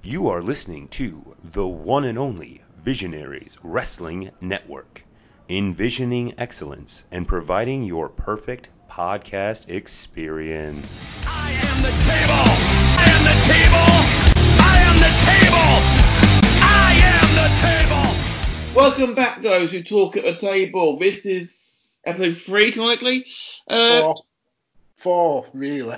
You are listening to the one and only Visionaries Wrestling Network, envisioning excellence and providing your perfect podcast experience. I am the table! I am the table! I am the table! I am the table! Welcome back, those who talk at the table. This is episode 3, canonically. Four, really.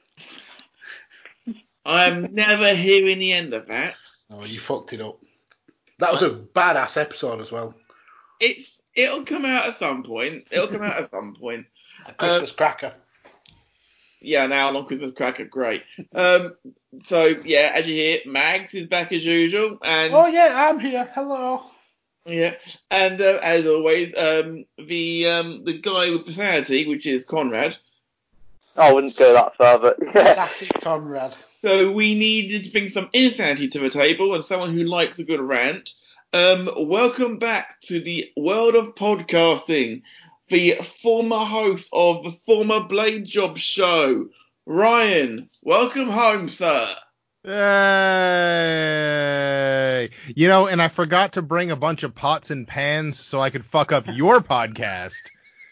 I'm never hearing the end of that. Oh, you fucked it up. That was a badass episode as well. It'll come out at some point. A Christmas cracker. Yeah, an hour-long Christmas cracker, great. So, yeah, as you hear, Mags is back as usual. And oh, yeah, I'm here. Hello. yeah, and as always, the guy with personality, which is Conrad. I wouldn't go that far, but yeah. Sassy Conrad. So we needed to bring some insanity to the table and someone who likes a good rant. Welcome back to the world of podcasting, the former host of the former Blade Job show, Ryan. Welcome home, sir. Hey, and I forgot to bring a bunch of pots and pans so I could fuck up your podcast.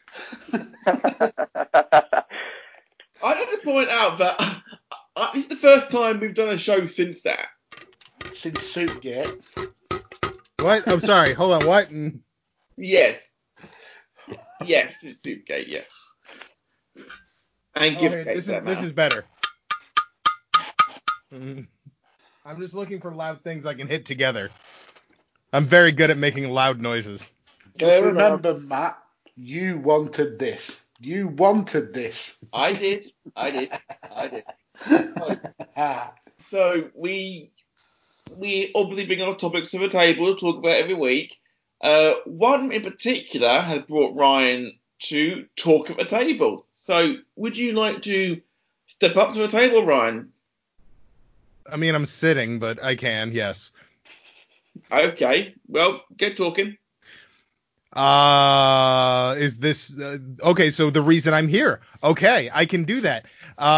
I'd like to point out that it's the first time we've done a show since that. Since Soupgate. What? I'm sorry. Hold on. What? Yes. Yes, it's Soupgate, yes. And Giftgate. This is better. I'm just looking for loud things I can hit together. I'm very good at making loud noises. Just remember, Matt, you wanted this. You wanted this. I did. So we obviously bring our topics to the table to talk about every week. One in particular has brought Ryan to talk at the table. So would you like to step up to the table, Ryan? I mean, I'm sitting, but I can, yes. Okay. Well, get talking. Is this okay? So the reason I'm here, okay, I can do that.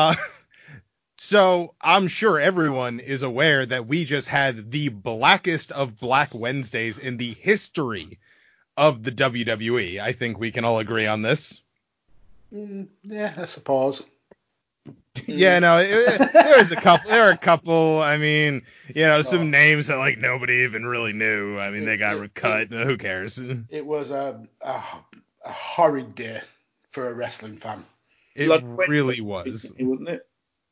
So I'm sure everyone is aware that we just had the blackest of Black Wednesdays in the history of the WWE. I think we can all agree on this. Yeah, I suppose. Yeah, no, there were a couple. I mean, some names that like nobody even really knew. I mean, they got cut. Who cares? It was a horrid day for a wrestling fan. It really was, wasn't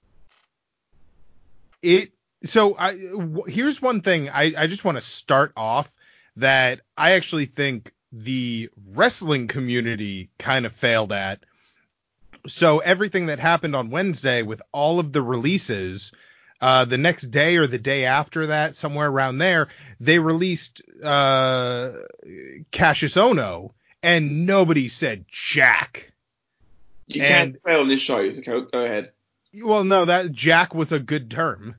it? Here's one thing I just want to start off that I actually think the wrestling community kind of failed at. So everything that happened on Wednesday with all of the releases, the next day or the day after that, somewhere around there, they released Cassius Ohno, and nobody said jack. You can't fail on this show, so go ahead. Well, no, that jack was a good term.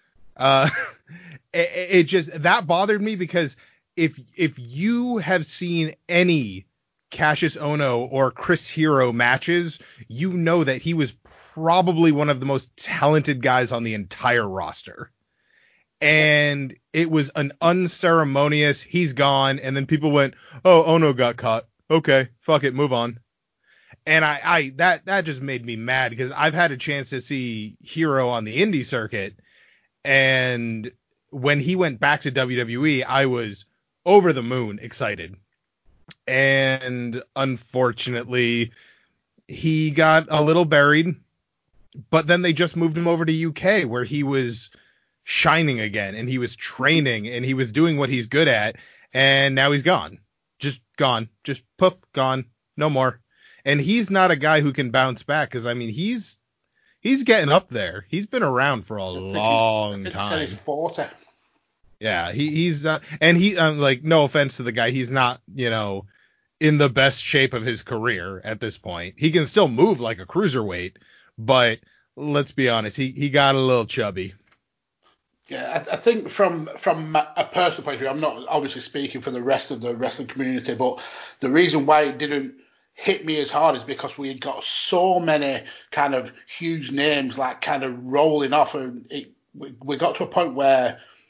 It just, that bothered me because if you have seen any Cassius Ohno or Chris Hero matches, you know that he was probably one of the most talented guys on the entire roster. And it was an unceremonious, he's gone, and then people went, oh, Ohno got caught. Okay, fuck it, move on. And that just made me mad because I've had a chance to see Hero on the indie circuit, and when he went back to WWE, I was over the moon excited. And unfortunately, he got a little buried, but then they just moved him over to UK where he was shining again, and he was training, and he was doing what he's good at, and now he's gone. Just gone. Just poof, gone. No more. And he's not a guy who can bounce back because, I mean, he's getting up there. He's been around for a long time. He's 40. Yeah, he's not, and he like, no offense to the guy, he's not, in the best shape of his career at this point. He can still move like a cruiserweight, but let's be honest, he got a little chubby. Yeah, I think from a personal point of view, I'm not obviously speaking for the rest of the wrestling community, but the reason why it didn't hit me as hard is because we had got so many kind of huge names like kind of rolling off, and we got to a point where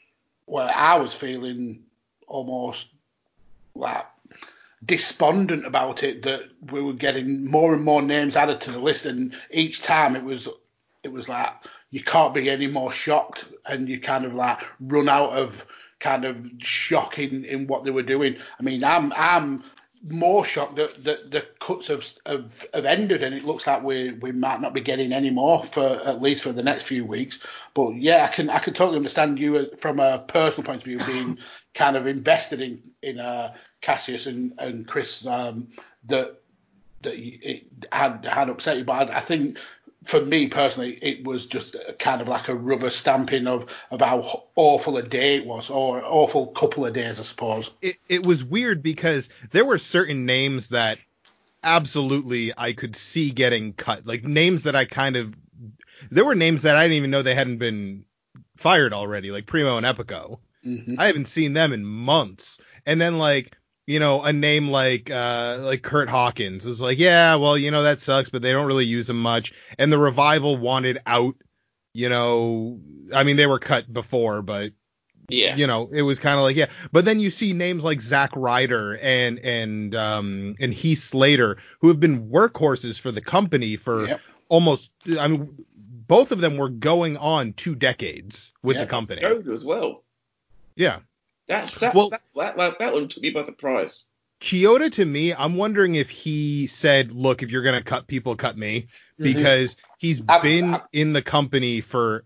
where I was feeling almost like despondent about it, that we were getting more and more names added to the list, and each time it was like you can't be any more shocked, and you kind of like run out of kind of shock in what they were doing. I mean, I'm more shocked that the cuts have ended, and it looks like we might not be getting any more for at least for the next few weeks. But yeah, I can totally understand you from a personal point of view being kind of invested in Cassius and Chris, that it had upset you. But I think for me personally, it was just kind of like a rubber stamping of how awful a day it was, or an awful couple of days, I suppose. It was weird because there were certain names that absolutely I could see getting cut. Like names that there were names that I didn't even know they hadn't been fired already, like Primo and Epico. Mm-hmm. I haven't seen them in months. And then like, you know, a name like Kurt Hawkins was like, yeah, well, you know, that sucks, but they don't really use him much. And the Revival wanted out, you know, I mean, they were cut before, but yeah, you know, it was kind of like, yeah. But then you see names like Zack Ryder and Heath Slater, who have been workhorses for the company for almost, I mean, both of them were going on 2 decades with the company. Yoda as well. Yeah. That one took me by surprise. Kyoto, to me, I'm wondering if he said, look, if you're going to cut people, cut me, because he's been in the company for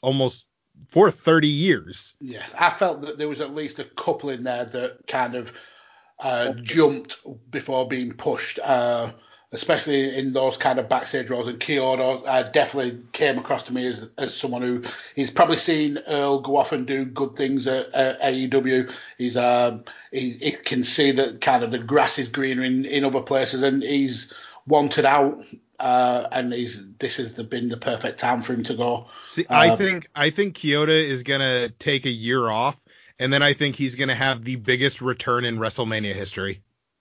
30 years. Yes, I felt that there was at least a couple in there that kind of jumped before being pushed, especially in those kind of backstage roles. And Kyoto definitely came across to me as someone who he's probably seen Earl go off and do good things at AEW. He can see that kind of the grass is greener in other places, and he's wanted out. And this has been the perfect time for him to go. See, I think Kyoto is gonna take a year off, and then I think he's gonna have the biggest return in WrestleMania history.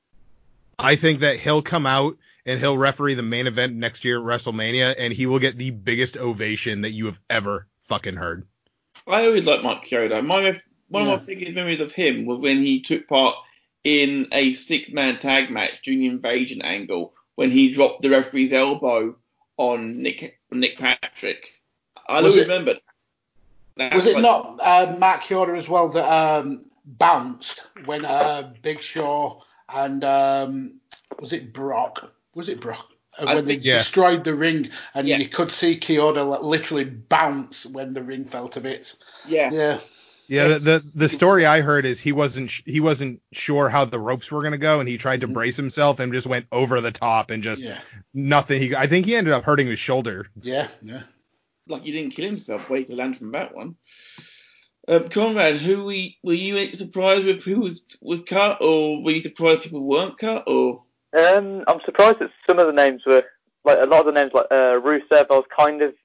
I think that he'll come out and he'll referee the main event next year at WrestleMania, and he will get the biggest ovation that you have ever fucking heard. I always liked Mike Chioda. One of my biggest memories of him was when he took part in a 6-man tag match during the Invasion angle, when he dropped the referee's elbow on Nick Patrick. I don't remember. Was it not Mark Chioda as well that bounced when Big Show and was it Brock? When they destroyed the ring, and you could see Chioda literally bounce when the ring fell to bits. Yeah. The story I heard is he wasn't sure how the ropes were gonna go, and he tried to brace himself and just went over the top and just nothing. I think he ended up hurting his shoulder. Yeah. Like he didn't kill himself. Wait to land from that one. Conrad, were you surprised with who was cut, or were you surprised people weren't cut, or? I'm surprised that some of the names were like a lot of the names like Rusev. I was kind of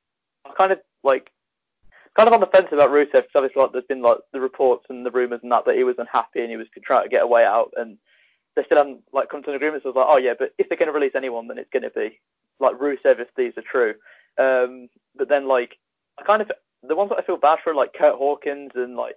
on the fence about Rusev, because obviously there's been like the reports and the rumours and that he was unhappy and he was trying to get a way out, and they still haven't like come to an agreement. So I was like, oh yeah, but if they're going to release anyone, then it's going to be like Rusev if these are true. But then like the ones that I feel bad for are like Kurt Hawkins and like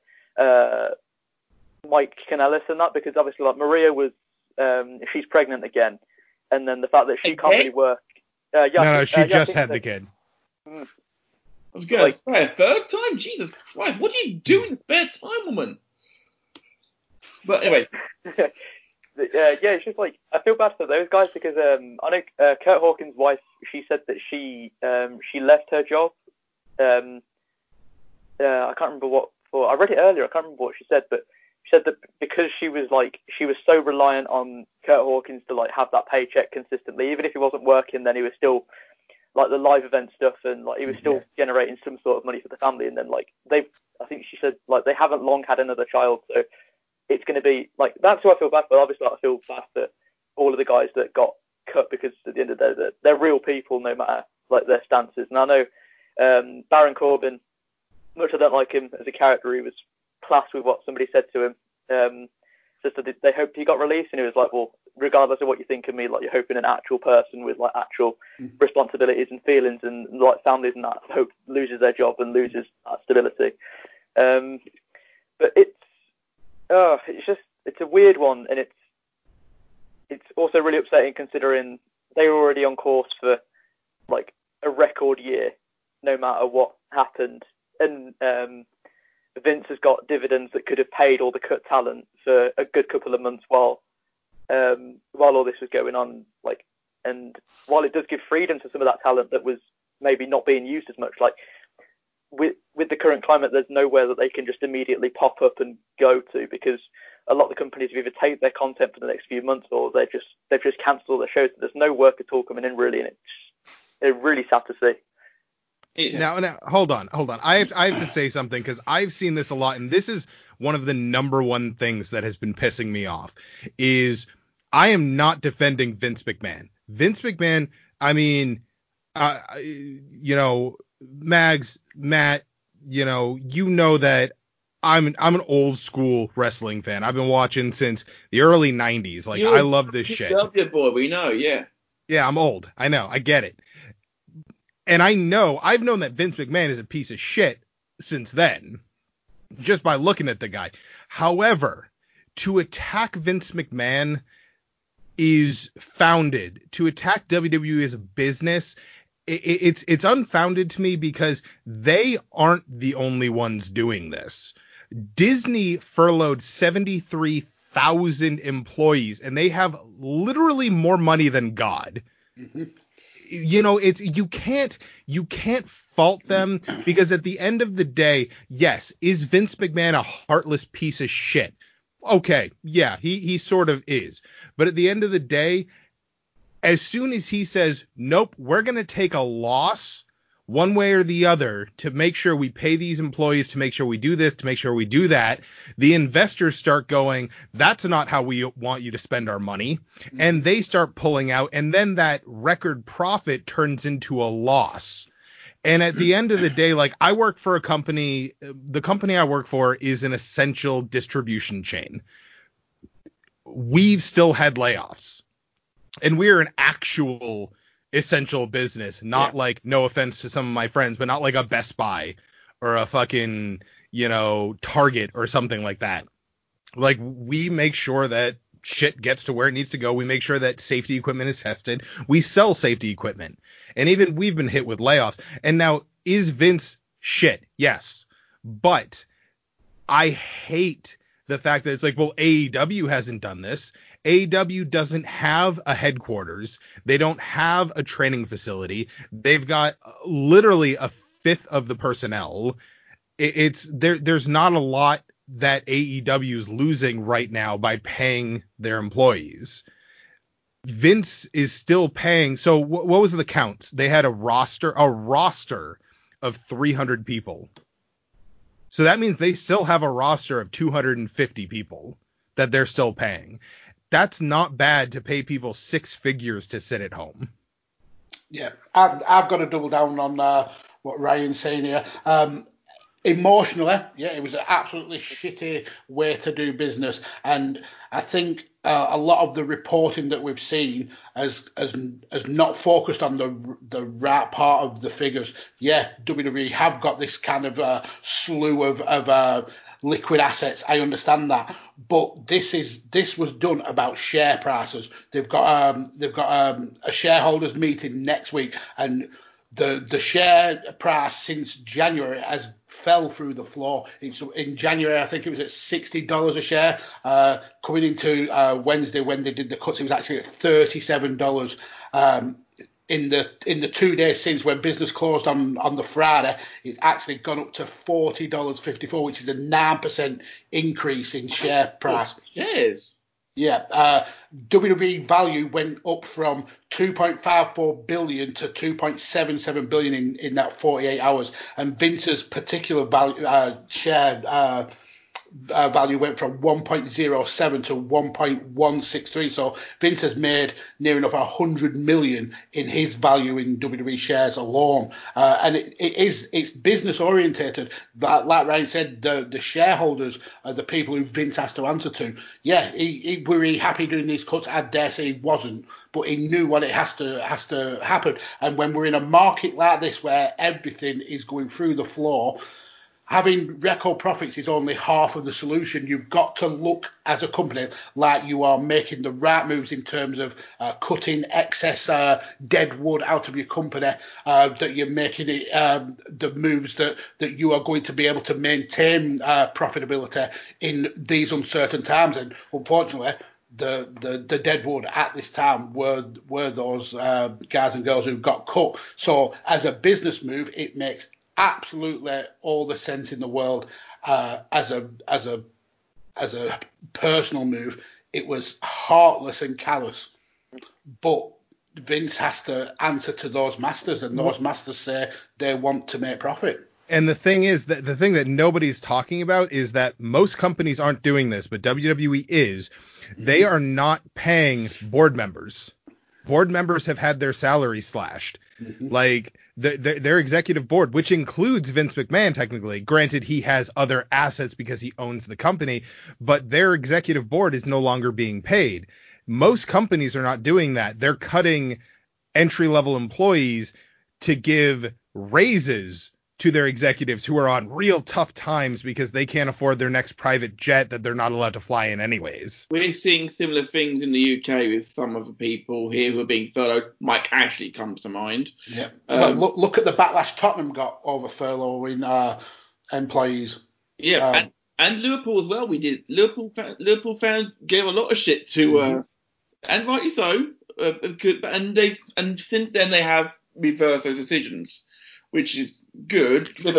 Mike Kanellis and that, because obviously like Maria was she's pregnant again, and then the fact that she can't really work. She just had the kid. I was going to say a third time? Jesus Christ, what do you do in spare time, woman? But anyway. It's just like, I feel bad for those guys, because I know Kurt Hawkins' wife, she said that she left her job. I can't remember what for. I read it earlier, I can't remember what she said, but she said that because she was so reliant on Kurt Hawkins to like have that paycheck consistently, even if he wasn't working, then he was still like the live event stuff, and like he was still generating some sort of money for the family. And then like I think she said like they haven't long had another child, so it's going to be like, that's who I feel bad for. Obviously I feel bad for all of the guys that got cut, because at the end of the day they're real people no matter like their stances. And I know Baron Corbin, much I don't like him as a character, he was classed with what somebody said to him. Just that they hoped he got released, and he was like, well, regardless of what you think of me, like you're hoping an actual person with like actual responsibilities and feelings and like families and that hope loses their job and loses that stability. But But it's a weird one, and it's also really upsetting considering they were already on course for like a record year, no matter what happened. And Vince has got dividends that could have paid all the cut talent for a good couple of months while all this was going on. Like, and while it does give freedom to some of that talent that was maybe not being used as much, like with the current climate, there's nowhere that they can just immediately pop up and go to, because a lot of the companies have either taped their content for the next few months or they've just cancelled all their shows. So there's no work at all coming in really, and it's really sad to see. Now, hold on. I have to say something, because I've seen this a lot, and this is one of the number one things that has been pissing me off. Is I am not defending Vince McMahon. Vince McMahon, I mean, Mags, Matt, you know that I'm an old school wrestling fan. I've been watching since the early 90s. Like, I love this shit. Boy, we know, yeah. Yeah, I'm old. I know. I get it. And I've known that Vince McMahon is a piece of shit since then, just by looking at the guy. However, to attack Vince McMahon is founded. To attack WWE as a business, it's unfounded to me, because they aren't the only ones doing this. Disney furloughed 73,000 employees, and they have literally more money than God. Mm-hmm. You can't fault them, because at the end of the day, yes, is Vince McMahon a heartless piece of shit? Okay, yeah, he sort of is. But at the end of the day, as soon as he says, nope, we're going to take a loss one way or the other to make sure we pay these employees, to make sure we do this, to make sure we do that, the investors start going, that's not how we want you to spend our money. Mm-hmm. And they start pulling out, and then that record profit turns into a loss. And at the end of the day, like, I work for a company, the company I work for is an essential distribution chain. We've still had layoffs, and we're an actual essential business, not like, no offense to some of my friends, but not like a Best Buy or a fucking, Target or something like that. Like, we make sure that shit gets to where it needs to go. We make sure that safety equipment is tested. We sell safety equipment, and even we've been hit with layoffs. And now, is Vince shit? Yes, but I hate the fact that it's like, well, AEW hasn't done this. AEW doesn't have a headquarters. They don't have a training facility. They've got literally a fifth of the personnel. There's not a lot that AEW is losing right now by paying their employees. Vince is still paying. So what was the counts? They had a roster of 300 people. So that means they still have a roster of 250 people that they're still paying. That's not bad to pay people six figures to sit at home. Yeah, I've got to double down on what Ryan's saying here. Emotionally, yeah, it was an absolutely shitty way to do business, and I think a lot of the reporting that we've seen has not focused on the right part of the figures. Yeah, WWE have got this kind of slew of liquid assets. I understand that, but this was done about share prices. They've got a shareholders meeting next week, and the share price since January has fell through the floor. In January, I think it was at $60 a share. Coming into Wednesday, when they did the cuts, it was actually at $37. In the 2 days since, when business closed on the Friday, it's actually gone up to $40.54, which is a 9% increase in share price. Yes. Yeah, WWE value went up from 2.54 billion to 2.77 billion in that 48 hours, and Vince's particular value share value went from 1.07 to 1.163. So Vince has made near enough 100 million in his value in WWE shares alone, and it's business orientated. But like Ryan said, the shareholders are the people who Vince has to answer to. Yeah, were he happy doing these cuts? I dare say he wasn't, but he knew what it has to happen. And when we're in a market like this where everything is going through the floor, having record profits is only half of the solution. You've got to look as a company like you are making the right moves in terms of cutting excess dead wood out of your company, that you're making it the moves that you are going to be able to maintain profitability in these uncertain times. And unfortunately, the dead wood at this time were those guys and girls who got cut. So as a business move, it makes absolutely all the sense in the world. As a personal move, it was heartless and callous. But Vince has to answer to those masters, and those masters say they want to make profit. And the thing is that the thing that nobody's talking about is that most companies aren't doing this, but WWE is. They are not paying board members. Board members have had their salaries slashed. Like their executive board, which includes Vince McMahon, technically. Granted, he has other assets because he owns the company, but their executive board is no longer being paid. Most companies are not doing that. They're cutting entry-level employees to give raises to their executives who are on real tough times because they can't afford their next private jet that they're not allowed to fly in anyways. We're seeing similar things in the UK with some of the people here who are being furloughed. Mike Ashley comes to mind. Yeah. Well, look at the backlash Tottenham got over furloughing employees. Yeah, and Liverpool as well. We did. Liverpool fans gave a lot of shit to, and rightly so. And since then they have reversed those decisions, which is good. But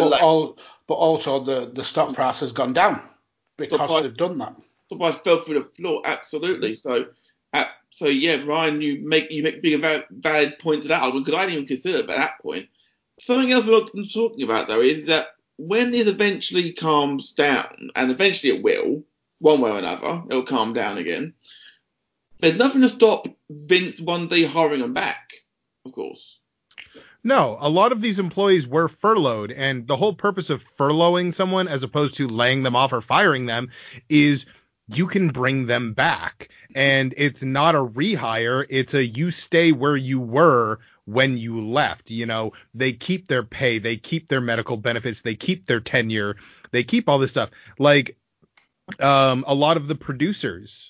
also the stock price has gone down because they've done that. Stock price fell through the floor, absolutely. So yeah, Ryan, you make a valid point to that because I didn't even consider it at that point. Something else we're not talking about though is that when it eventually calms down, and eventually it will, one way or another, it'll calm down again. There's nothing to stop Vince one day hiring them back, of course. No, a lot of these employees were furloughed, and the whole purpose of furloughing someone as opposed to laying them off or firing them is you can bring them back. And it's not a rehire, it's a you stay where you were when you left. You know, they keep their pay, they keep their medical benefits, they keep their tenure, they keep all this stuff. Like a lot of the producers,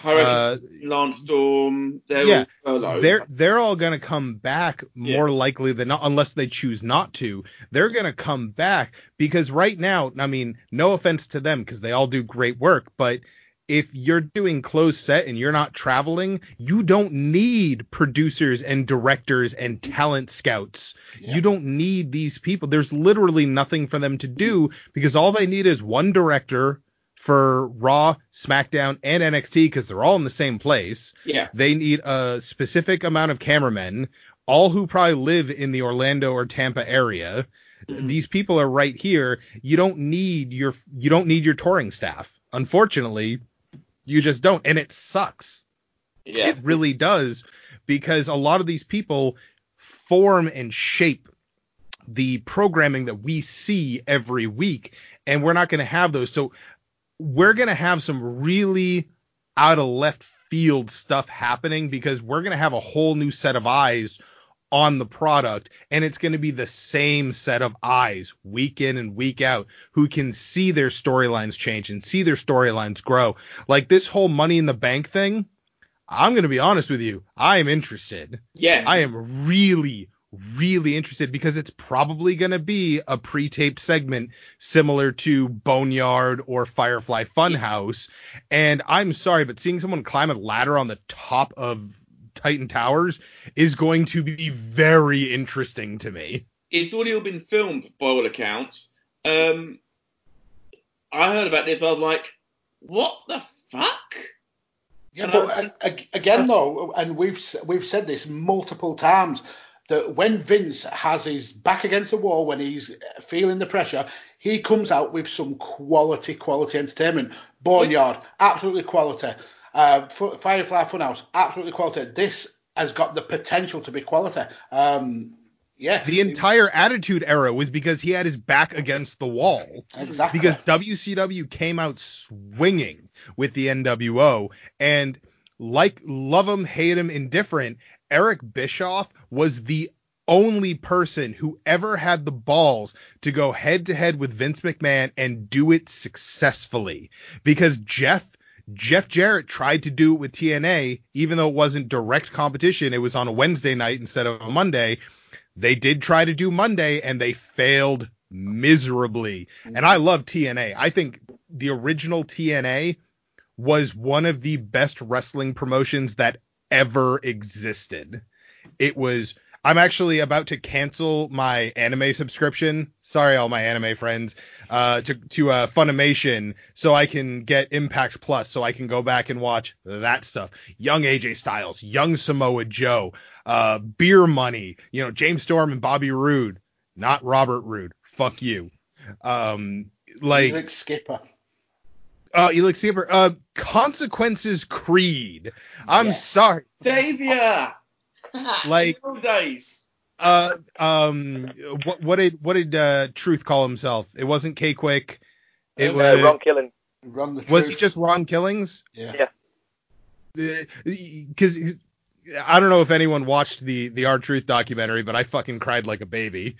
Lance Storm, they're all going to come back more likely than not, unless they choose not to. They're going to come back because right now, I mean, no offense to them because they all do great work, but if you're doing closed set and you're not traveling, you don't need producers and directors and talent scouts. Yeah. You don't need these people. There's literally nothing for them to do because all they need is one director for Raw, SmackDown, and NXT because they're all in the same place. Yeah. They need a specific amount of cameramen, all who probably live in the Orlando or Tampa area. Mm-hmm. These people are right here. You don't need your touring staff. Unfortunately, you just don't, and it sucks. Yeah. It really does because a lot of these people form and shape the programming that we see every week, and we're not going to have those. So we're going to have some really out of left field stuff happening because we're going to have a whole new set of eyes on the product, and it's going to be the same set of eyes week in and week out who can see their storylines change and see their storylines grow. Like this whole Money in the Bank thing, I'm going to be honest with you, I am interested. Yeah. I am really interested because it's probably going to be a pre-taped segment similar to Boneyard or Firefly Funhouse. And I'm sorry, but seeing someone climb a ladder on the top of Titan Towers is going to be very interesting to me. It's already been filmed by all accounts. I heard about this. I was like, what the fuck? Yeah, but again though, and we've said this multiple times, that when Vince has his back against the wall, when he's feeling the pressure, he comes out with some quality entertainment. Boneyard, absolutely quality. Firefly Funhouse, absolutely quality. This has got the potential to be quality. Yeah. The entire Attitude Era was because he had his back against the wall. Exactly. Because WCW came out swinging with the NWO, and like love him, hate him, indifferent, Eric Bischoff was the only person who ever had the balls to go head to head with Vince McMahon and do it successfully, because Jeff Jarrett tried to do it with TNA, even though it wasn't direct competition. It was on a Wednesday night instead of a Monday. They did try to do Monday and they failed miserably. And I love TNA. I think the original TNA was one of the best wrestling promotions that ever existed. I'm actually about to cancel my anime subscription. Sorry, all my anime friends, to Funimation, so I can get Impact Plus, so I can go back and watch that stuff. Young AJ Styles, Young Samoa Joe, Beer Money, James Storm and Bobby Roode, not Robert Roode. Fuck you. Elix Skipper. Elix Skipper. Consequences Creed. I'm sorry. Xavier. Like, days. What did Truth call himself? It wasn't K Quick. It was Ron Killing. Was he just Ron Killings? Yeah. Because I don't know if anyone watched the R-Truth documentary, but I fucking cried like a baby.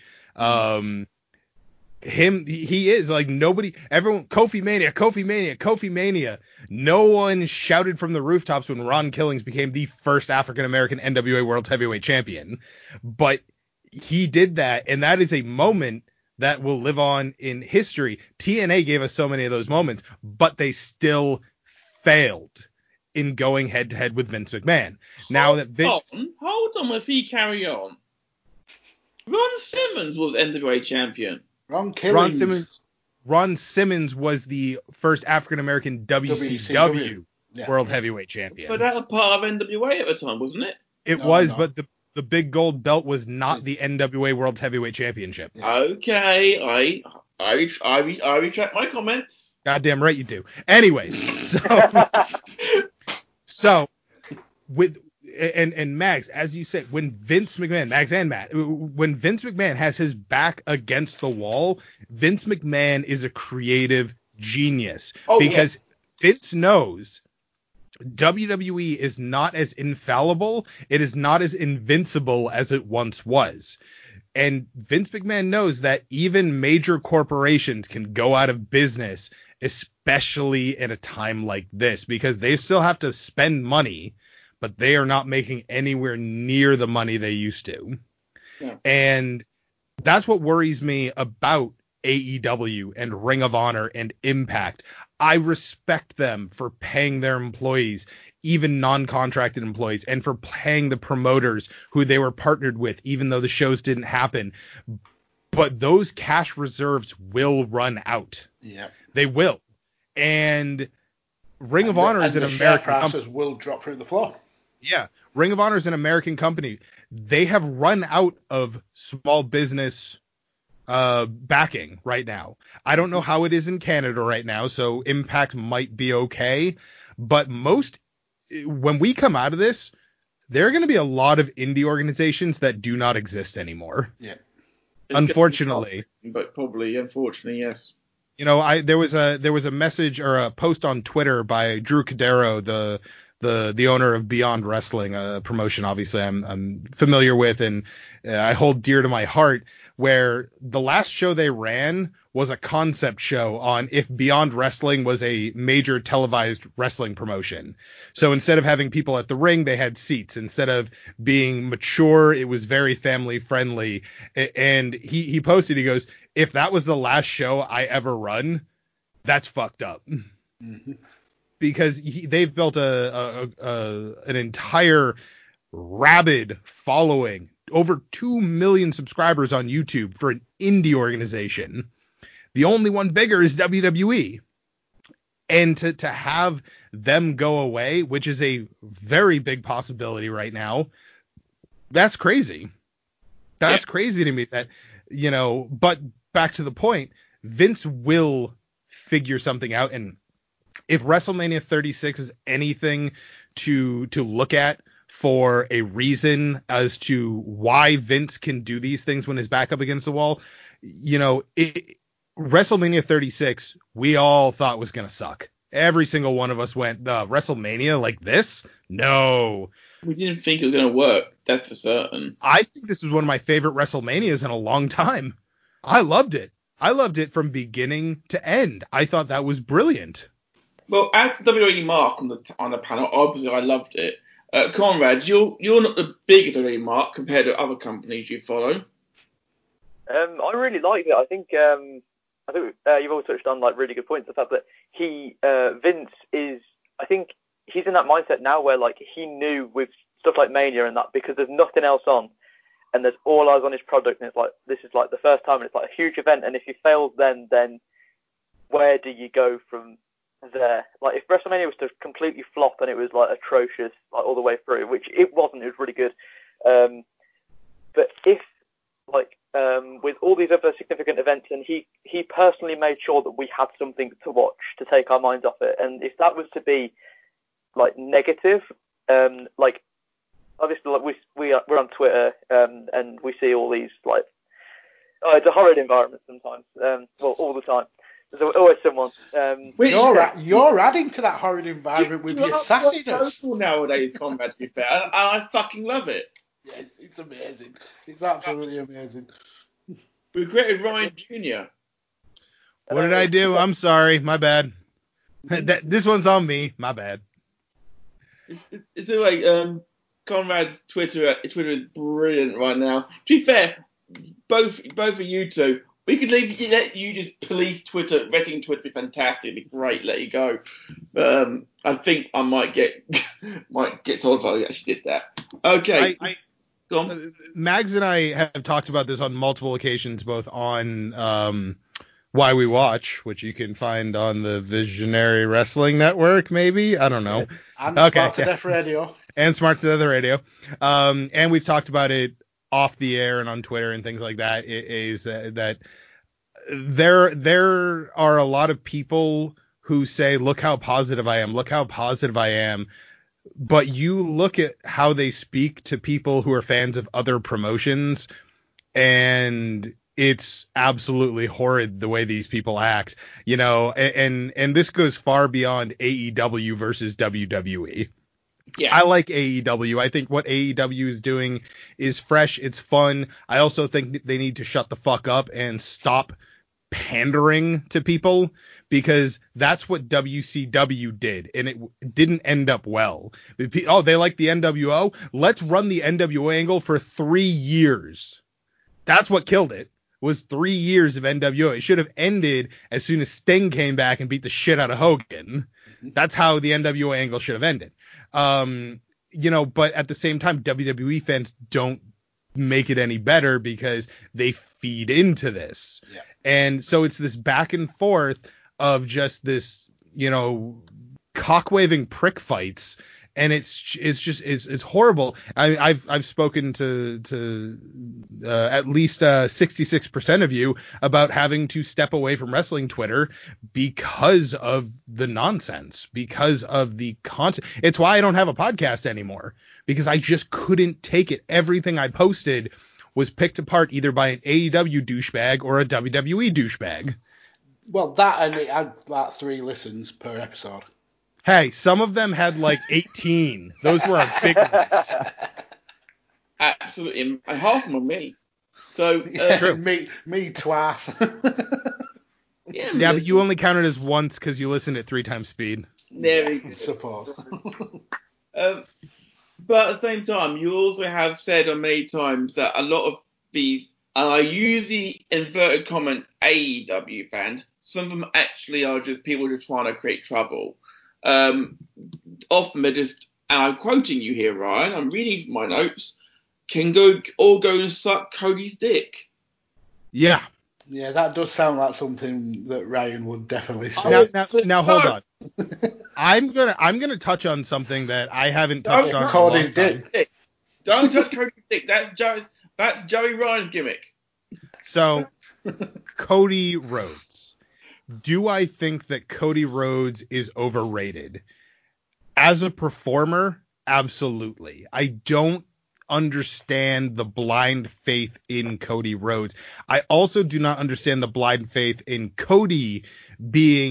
He is like nobody, everyone, Kofi Mania. No one shouted from the rooftops when Ron Killings became the first African-American NWA World Heavyweight Champion. But he did that, and that is a moment that will live on in history. TNA gave us so many of those moments, but they still failed in going head-to-head with Vince McMahon. Hold on, if he carry on. Ron Simmons was NWA champion. Ron Simmons was the first African-American WCW World Heavyweight Champion. But that was part of NWA at the time, wasn't it? It was, but the big gold belt was not the NWA World Heavyweight Championship. Okay, I retract my comments. Goddamn right you do. Anyways, so with and Mags, as you said, when Vince McMahon, Mags and Matt, when Vince McMahon has his back against the wall, Vince McMahon is a creative genius because Vince knows WWE is not as infallible, it is not as invincible as it once was. And Vince McMahon knows that even major corporations can go out of business, especially in a time like this, because they still have to spend money, but they are not making anywhere near the money they used to. Yeah. And that's what worries me about AEW and Ring of Honor and Impact. I respect them for paying their employees, even non-contracted employees, and for paying the promoters who they were partnered with, even though the shows didn't happen. But those cash reserves will run out. Yeah, they will. And Ring of Honor is an American company. Will drop through the floor. Yeah, Ring of Honor is an American company. They have run out of small business backing right now. I don't know how it is in Canada right now, so Impact might be okay. But when we come out of this, there are going to be a lot of indie organizations that do not exist anymore. Yeah. Unfortunately. But probably, unfortunately, yes. There was a message or a post on Twitter by Drew Cadero, the owner of Beyond Wrestling, a promotion obviously I'm familiar with and I hold dear to my heart, where the last show they ran was a concept show on if Beyond Wrestling was a major televised wrestling promotion. So instead of having people at the ring, they had seats. Instead of being mature, it was very family friendly. And he posted, he goes, if that was the last show I ever run, that's fucked up. Mm-hmm. Because they've built an entire rabid following, over 2 million subscribers on YouTube for an indie organization. The only one bigger is WWE. And to have them go away, which is a very big possibility right now, that's crazy. That's crazy to me that, but back to the point, Vince will figure something out. And if WrestleMania 36 is anything to look at for a reason as to why Vince can do these things when his back up against the wall, WrestleMania 36 we all thought was going to suck. Every single one of us went, WrestleMania like this? No. We didn't think it was going to work. That's for certain. I think this is one of my favorite WrestleManias in a long time. I loved it. I loved it from beginning to end. I thought that was brilliant. Well, as the WWE mark on the panel, obviously I loved it. Conrad, you're not the biggest WWE mark compared to other companies you follow. I really like it. I think you've all touched on like really good points. The fact that Vince is, I think he's in that mindset now where like he knew with stuff like Mania and that, because there's nothing else on and there's all eyes on his product, and it's like this is like the first time and it's like a huge event, and if he fails then where do you go from there? Like if WrestleMania was to completely flop and it was like atrocious like all the way through, which it wasn't, it was really good. But if like with all these other significant events, and he personally made sure that we had something to watch to take our minds off it, and if that was to be like negative, like obviously like we're on Twitter and we see all these like it's a horrid environment sometimes, well all the time. There's always someone. You're adding to that horrid environment with your sassiness. Nowadays, Conrad, to be fair, and I fucking love it. Yeah, it's amazing. It's absolutely amazing. We created Ryan Jr. What did I do? I'm sorry. My bad. This one's on me. My bad. It's like Conrad's Twitter is brilliant right now. To be fair, both of you two, we could let you just police Twitter. Wrestling Twitter would be fantastic. It'd be great. Let you go. But I think I might get told if I actually did that. Okay. Go on. Mags and I have talked about this on multiple occasions, both on Why We Watch, which you can find on the Visionary Wrestling Network, maybe? I don't know. And Smart to Death Radio. And Smart to Death Radio. And we've talked about it off the air and on Twitter and things like that, is that there are a lot of people who say, look how positive I am, look how positive I am. But you look at how they speak to people who are fans of other promotions, and it's absolutely horrid the way these people act, you know, and this goes far beyond AEW versus WWE. Yeah. I like AEW. I think what AEW is doing is fresh. It's fun. I also think they need to shut the fuck up and stop pandering to people, because that's what WCW did, and it didn't end up well. Oh, they like the NWO? Let's run the NWO angle for 3 years. That's what killed it, was 3 years of NWO. It should have ended as soon as Sting came back and beat the shit out of Hogan. That's how the NWO angle should have ended. You know, but at the same time, WWE fans don't make it any better because they feed into this. Yeah. And so it's this back and forth of just this, you know, cock-waving prick fights, and it's horrible. I've spoken to at least 66% of you about having to step away from wrestling Twitter because of the nonsense, because of the content. It's why I don't have a podcast anymore, because I just couldn't take it. Everything I posted was picked apart either by an AEW douchebag or a WWE douchebag. Well, that, and it had like 3 listens per episode. Hey, some of them had like 18. Those were our big ones. Absolutely. And half of them were me. So, true. Me twice. Yeah, but you only counted as once because you listened at 3 times speed. There we go. Support. But at the same time, you also have said on many times that a lot of these, and I use the inverted comment AEW fans, some of them actually are just people just trying to create trouble. Often they're just, and I'm quoting you here, Ryan, I'm reading my notes, can go and suck Cody's dick. Yeah. Yeah, that does sound like something that Ryan would definitely say. Now hold on. I'm gonna touch on something that I haven't touched on. Cody's dick. Don't touch Cody's dick. That's Joey Ryan's gimmick. So, Cody Rhodes. Do I think that Cody Rhodes is overrated? As a performer, absolutely. I don't understand the blind faith in Cody Rhodes. I also do not understand the blind faith in Cody being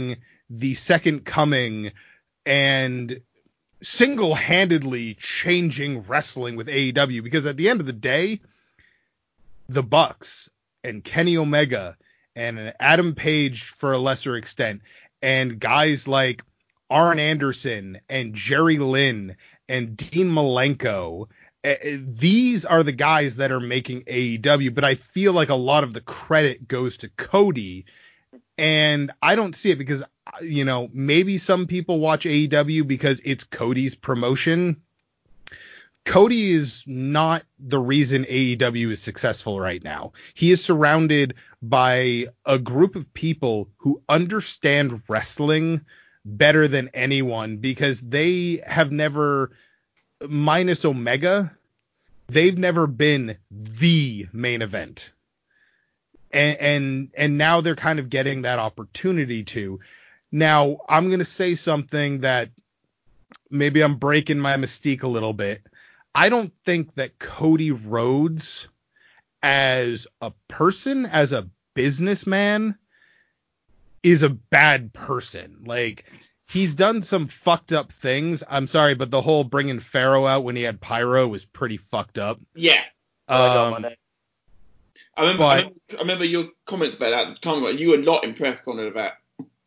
the second coming and single-handedly changing wrestling with AEW, because at the end of the day, the Bucks and Kenny Omega and Adam Page for a lesser extent, and guys like Arn Anderson and Jerry Lynn and Dean Malenko, these are the guys that are making AEW, but I feel like a lot of the credit goes to Cody, and I don't see it because, you know, maybe some people watch AEW because it's Cody's promotion. Cody is not the reason AEW is successful right now. He is surrounded by a group of people who understand wrestling better than anyone, because they have never, minus Omega, they've never been the main event. And now they're kind of getting that opportunity to. Now, I'm going to say something that maybe I'm breaking my mystique a little bit. I don't think that Cody Rhodes as a person, as a businessman, is a bad person. Like, he's done some fucked up things. I'm sorry, but the whole bringing Pharaoh out when he had Pyro was pretty fucked up. Yeah. I remember your comment about that. You were not impressed, Connor, with that.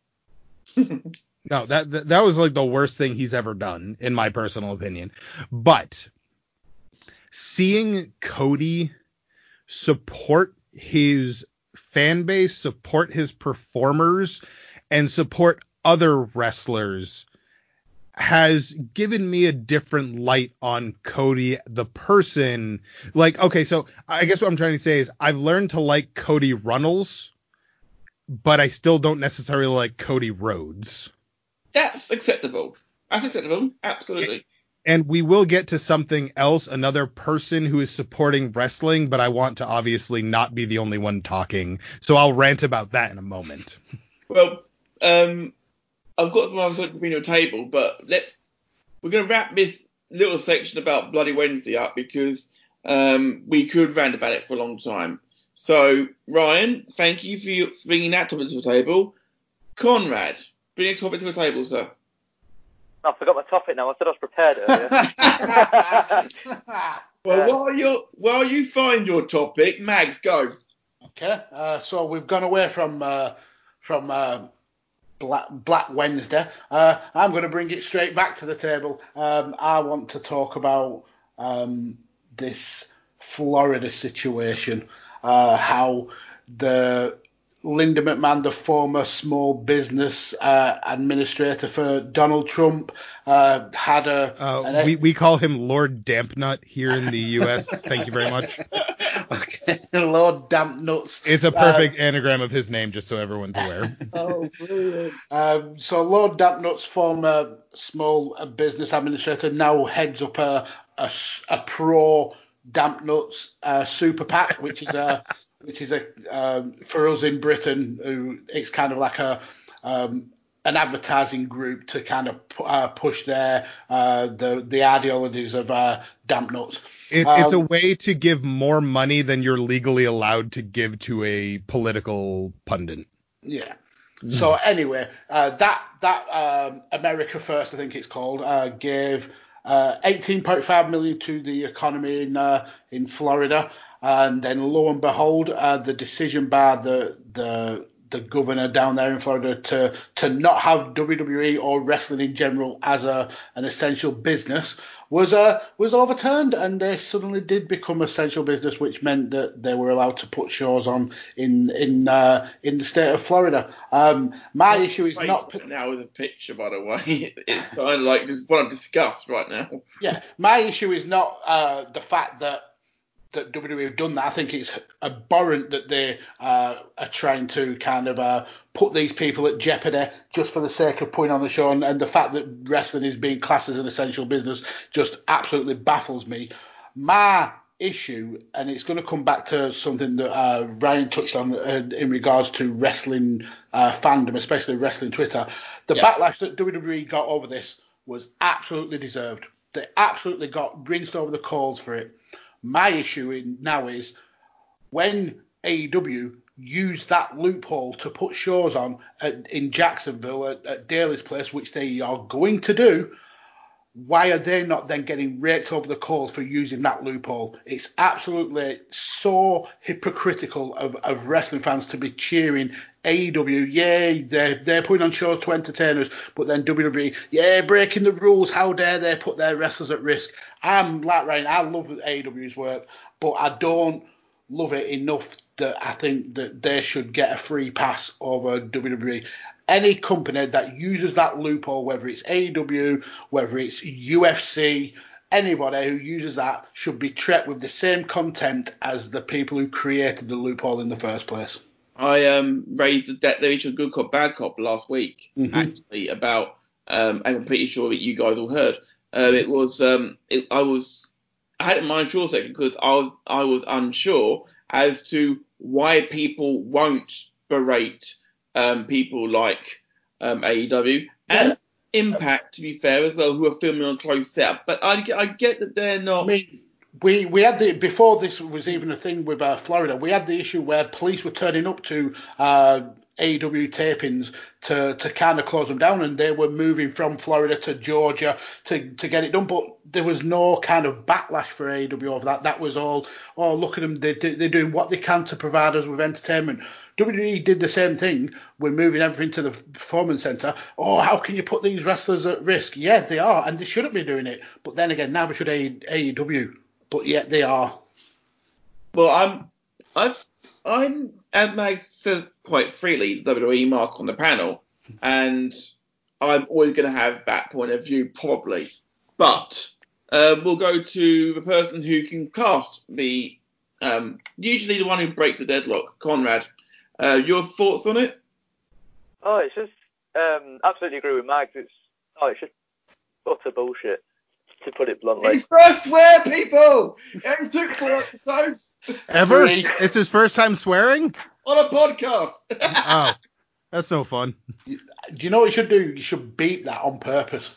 No, that was like the worst thing he's ever done, in my personal opinion. But seeing Cody support his fan base, support his performers, and support other wrestlers has given me a different light on Cody, the person. Like, okay, so I guess what I'm trying to say is I've learned to like Cody Runnels, but I still don't necessarily like Cody Rhodes. That's acceptable. Absolutely. And we will get to something else, another person who is supporting wrestling, but I want to obviously not be the only one talking. So I'll rant about that in a moment. Well, I've got some other stuff between your table, but we're going to wrap this little section about Bloody Wednesday up, because we could rant about it for a long time. So, Ryan, thank you for bringing that topic to the table. Conrad, bring a topic to the table, sir. I forgot my topic now. I said I was prepared earlier. Well, while you find your topic, Mags, go. Okay, so we've gone away from Black Wednesday. I'm going to bring it straight back to the table. I want to talk about this Florida situation, how the Linda McMahon, the former small business administrator for Donald Trump, had we call him Lord Dampnut here in the U.S. Thank you very much. Okay, Lord Dampnuts. It's a perfect anagram of his name, just so everyone's aware. Oh, brilliant. So Lord Dampnuts, former small business administrator, now heads up a pro Dampnuts super PAC, which is a for us in Britain, it's kind of like an advertising group to kind of push the ideologies of Dampnuts. It's a way to give more money than you're legally allowed to give to a political pundit. Yeah. So anyway, that America First, I think it's called, gave $18.5 million to the economy in Florida, and then lo and behold, the decision by the governor down there in Florida to not have WWE or wrestling in general as an essential business was overturned, and they suddenly did become essential business, which meant that they were allowed to put shows on in the state of Florida. My issue is not now with a picture, by the way. It's kind of like just what I'm discussed right now. Yeah, my issue is not the fact that WWE have done that. I think it's abhorrent that they are trying to kind of put these people at jeopardy just for the sake of putting on a show, and the fact that wrestling is being classed as an essential business just absolutely baffles me. My issue, and it's going to come back to something that Ryan touched on in regards to wrestling fandom, especially wrestling Twitter, the backlash that WWE got over this was absolutely deserved. They absolutely got rinsed over the coals for it. My issue now is when AEW use that loophole to put shows on in Jacksonville at Daly's Place, which they are going to do, why are they not then getting raked over the coals for using that loophole? It's absolutely so hypocritical of wrestling fans to be cheering AEW. Yay, they're putting on shows to entertain us, but then WWE, yeah, breaking the rules. How dare they put their wrestlers at risk? I'm like Ryan. I love AEW's work, but I don't love it enough that I think that they should get a free pass over WWE. Any company that uses that loophole, whether it's AEW, whether it's UFC, anybody who uses that should be treated with the same contempt as the people who created the loophole in the first place. I raised the declaration of good cop, bad cop last week, actually, about, I'm pretty sure that you guys all heard. I had it in my short section because I was unsure as to why people won't berate people like AEW and Impact, to be fair, as well, who are filming on closed setup. But I get that they're not. I mean, we had before this was even a thing with Florida. We had the issue where police were turning up to AEW tapings to kind of close them down, and they were moving from Florida to Georgia to get it done. But there was no kind of backlash for AEW over that. That was all, oh, look at them, they're doing what they can to provide us with entertainment. WWE did the same thing. We're moving everything to the Performance Center. Oh, how can you put these wrestlers at risk? Yeah, they are, and they shouldn't be doing it. But then again, neither should AEW. But yet they are. Well, I'm as Mag said quite freely, WWE mark on the panel, and I'm always going to have that point of view probably. But we'll go to the person who can cast the usually the one who breaks the deadlock, Conrad. Your thoughts on it? Oh, it's just absolutely agree with Mags. It's just utter bullshit, to put it bluntly. His first swear, people! It took 4 episodes. Ever? It's his first time swearing? On a podcast. Oh, that's no fun. Do you know what you should do? You should beat that on purpose.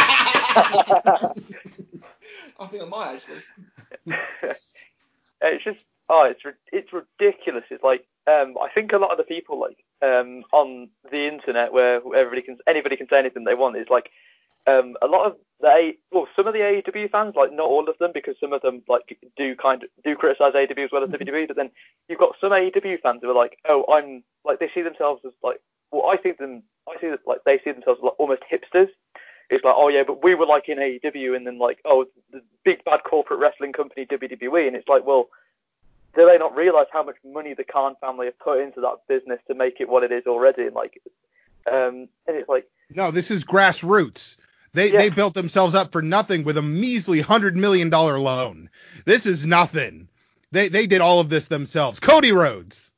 I think I might, actually. It's just, it's ridiculous. It's like, I think a lot of the people on the internet where anybody can say anything they want is like, a lot of some of the AEW fans, like not all of them, because some of them do criticize AEW as well as WWE, but then you've got some AEW fans who are like, they see themselves as I see that they see themselves as almost hipsters. It's like, oh yeah, but we were in AEW, and then the big bad corporate wrestling company WWE, and it's like, well, do they not realize how much money the Khan family have put into that business to make it what it is already? And it's like, no, this is grassroots. They built themselves up for nothing with a measly $100 million loan. This is nothing. They did all of this themselves. Cody Rhodes.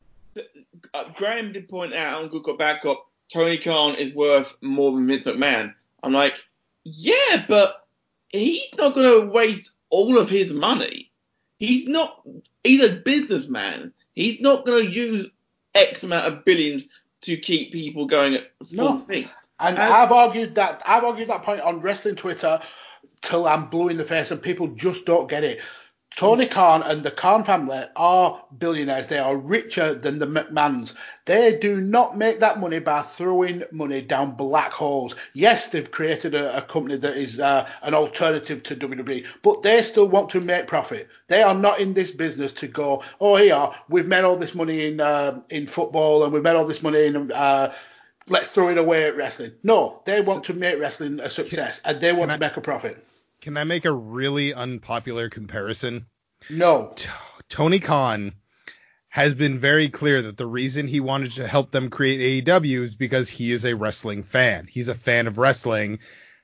Graham did point out on Good Cop Bad Cop, Tony Khan is worth more than Vince McMahon. I'm like, yeah, but he's not going to waste all of his money. He's a businessman. He's not going to use X amount of billions to keep people going at full speed. And I've argued that point on wrestling Twitter till I'm blue in the face, and people just don't get it. Tony Khan and the Khan family are billionaires. They are richer than the McMahons. They do not make that money by throwing money down black holes. Yes, they've created a company that is an alternative to WWE, but they still want to make profit. They are not in this business to go, oh, here, we've made all this money in football, and we've made all this money in let's throw it away at wrestling. No, they want to make wrestling a success, and they want to make a profit. Can I make a really unpopular comparison? No. Tony Khan has been very clear that the reason he wanted to help them create AEW is because he is a wrestling fan. He's a fan of wrestling.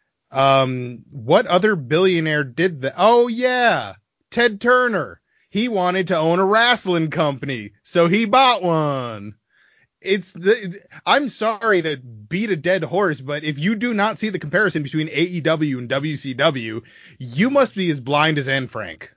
What other billionaire did that? Oh, yeah. Ted Turner. He wanted to own a wrestling company, so he bought one. I'm sorry to beat a dead horse, but if you do not see the comparison between AEW and WCW, you must be as blind as Anne Frank.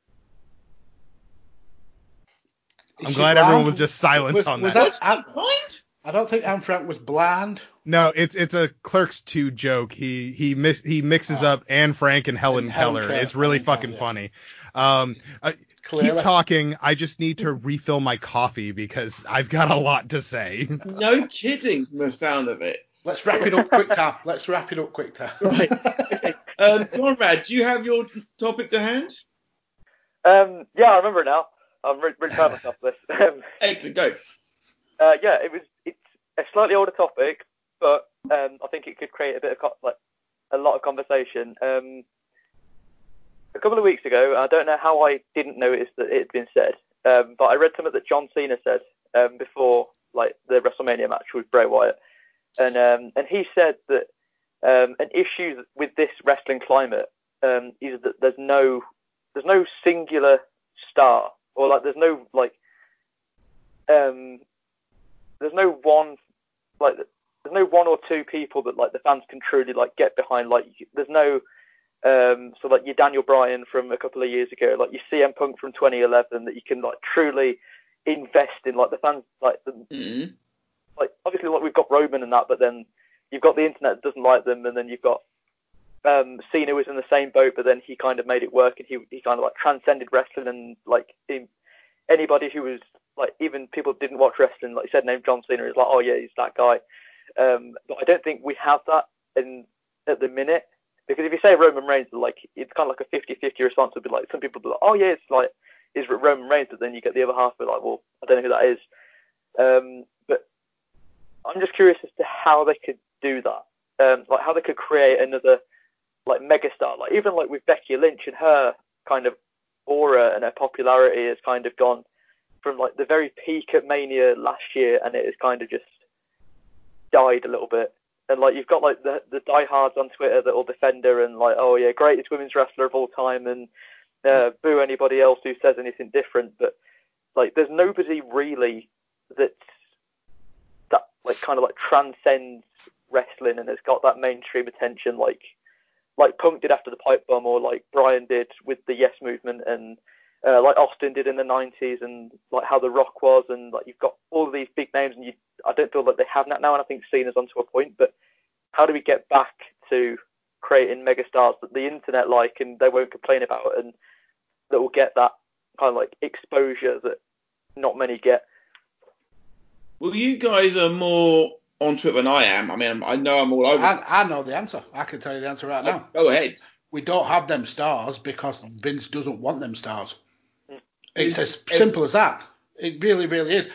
I'm glad everyone was just silent on that. I don't think Anne Frank was blind. No, it's a Clerks 2 joke. He mixes up Anne Frank and Helen Keller. It's really fucking funny. Clearly. Keep talking. I just need to refill my coffee because I've got a lot to say. No kidding, from the sound of it. Let's wrap it up quick, Tam. Right. Conrad, do you have your topic to hand? Yeah, I remember it now. I'm really proud of myself for this. Excellent, go. Yeah, it's a slightly older topic, but I think it could create a bit of a lot of conversation. A couple of weeks ago, I don't know how I didn't notice that it had been said, but I read something that John Cena said before the WrestleMania match with Bray Wyatt, and he said that an issue with this wrestling climate is that there's no singular star, or there's no one or two people that the fans can truly get behind. There's no your Daniel Bryan from a couple of years ago, your CM Punk from 2011 that you can truly invest in. The fans obviously we've got Roman and that, but then you've got the internet that doesn't like them, and then you've got Cena was in the same boat, but then he kind of made it work, and he kind of transcended wrestling, and anybody who was even people who didn't watch wrestling, like you said, named John Cena, is oh yeah, he's that guy. But I don't think we have that at the minute, because if you say Roman Reigns, it's kind of a 50-50 response. Would be some people be oh yeah, it's Roman Reigns, but then you get the other half be well, I don't know who that is. But I'm just curious as to how they could do that, how they could create another megastar, even with Becky Lynch, and her kind of aura and her popularity has kind of gone from the very peak at Mania last year, and it has kind of just died a little bit. And you've got the diehards on Twitter that will defend her and oh yeah, greatest women's wrestler of all time, and boo anybody else who says anything different. But there's nobody really that kind of transcends wrestling and has got that mainstream attention like Punk did after the pipe bomb, or Bryan did with the Yes movement, and Austin did in the 90s, and how The Rock was, and you've got all of these big names, and I don't feel like they have that now, and I think Cena's onto a point. But how do we get back to creating megastars that the internet and they won't complain about, and that will get that kind of exposure that not many get? Well, you guys are more onto it than I am. I mean, I know I'm all over. I know the answer. I can tell you the answer right now. Go ahead. We don't have them stars because Vince doesn't want them stars. It's as simple as that. It really, really is.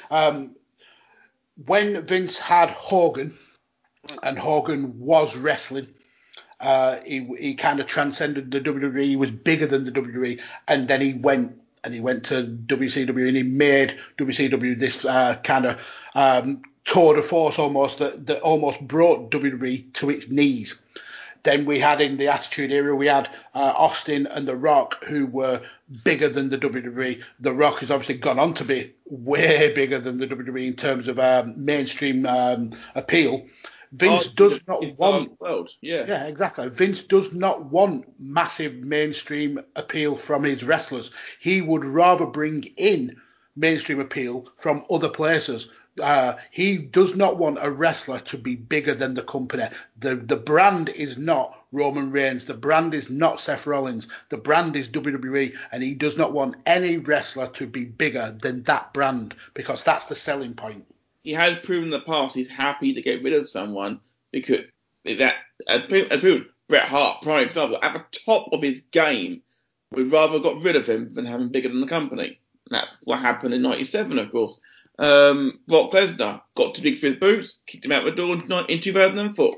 When Vince had Hogan, and Hogan was wrestling, he kind of transcended the WWE. He was bigger than the WWE, and then he went to WCW, and he made WCW this kind of tour de force almost that almost brought WWE to its knees. Then we had, in the Attitude Era, we had Austin and The Rock, who were bigger than the WWE. The Rock has obviously gone on to be way bigger than the WWE in terms of mainstream appeal. Vince does not want... World. Yeah, exactly. Vince does not want massive mainstream appeal from his wrestlers. He would rather bring in mainstream appeal from other places. He does not want a wrestler to be bigger than the company. The brand is not Roman Reigns. The brand is not Seth Rollins. The brand is WWE, and he does not want any wrestler to be bigger than that brand, because that's the selling point. He has proven in the past he's happy to get rid of someone because Bret Hart, prime example, at the top of his game, would rather have got rid of him than have him bigger than the company. That's what happened in '97, of course. Brock Lesnar got too big for his boots, kicked him out the door in 2004.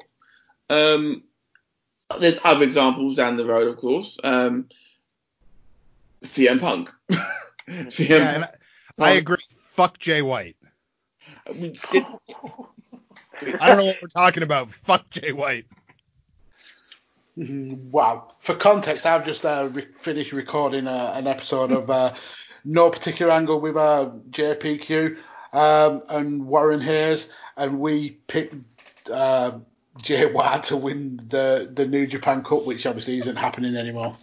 There's other examples down the road, of course. CM Punk. And I agree. Fuck Jay White. I don't know what we're talking about. Fuck Jay White. Wow. For context, I've just finished recording an episode of No Particular Angle with JPQ and Warren Hayes, and we picked Jay White to win the New Japan Cup, which obviously isn't happening anymore.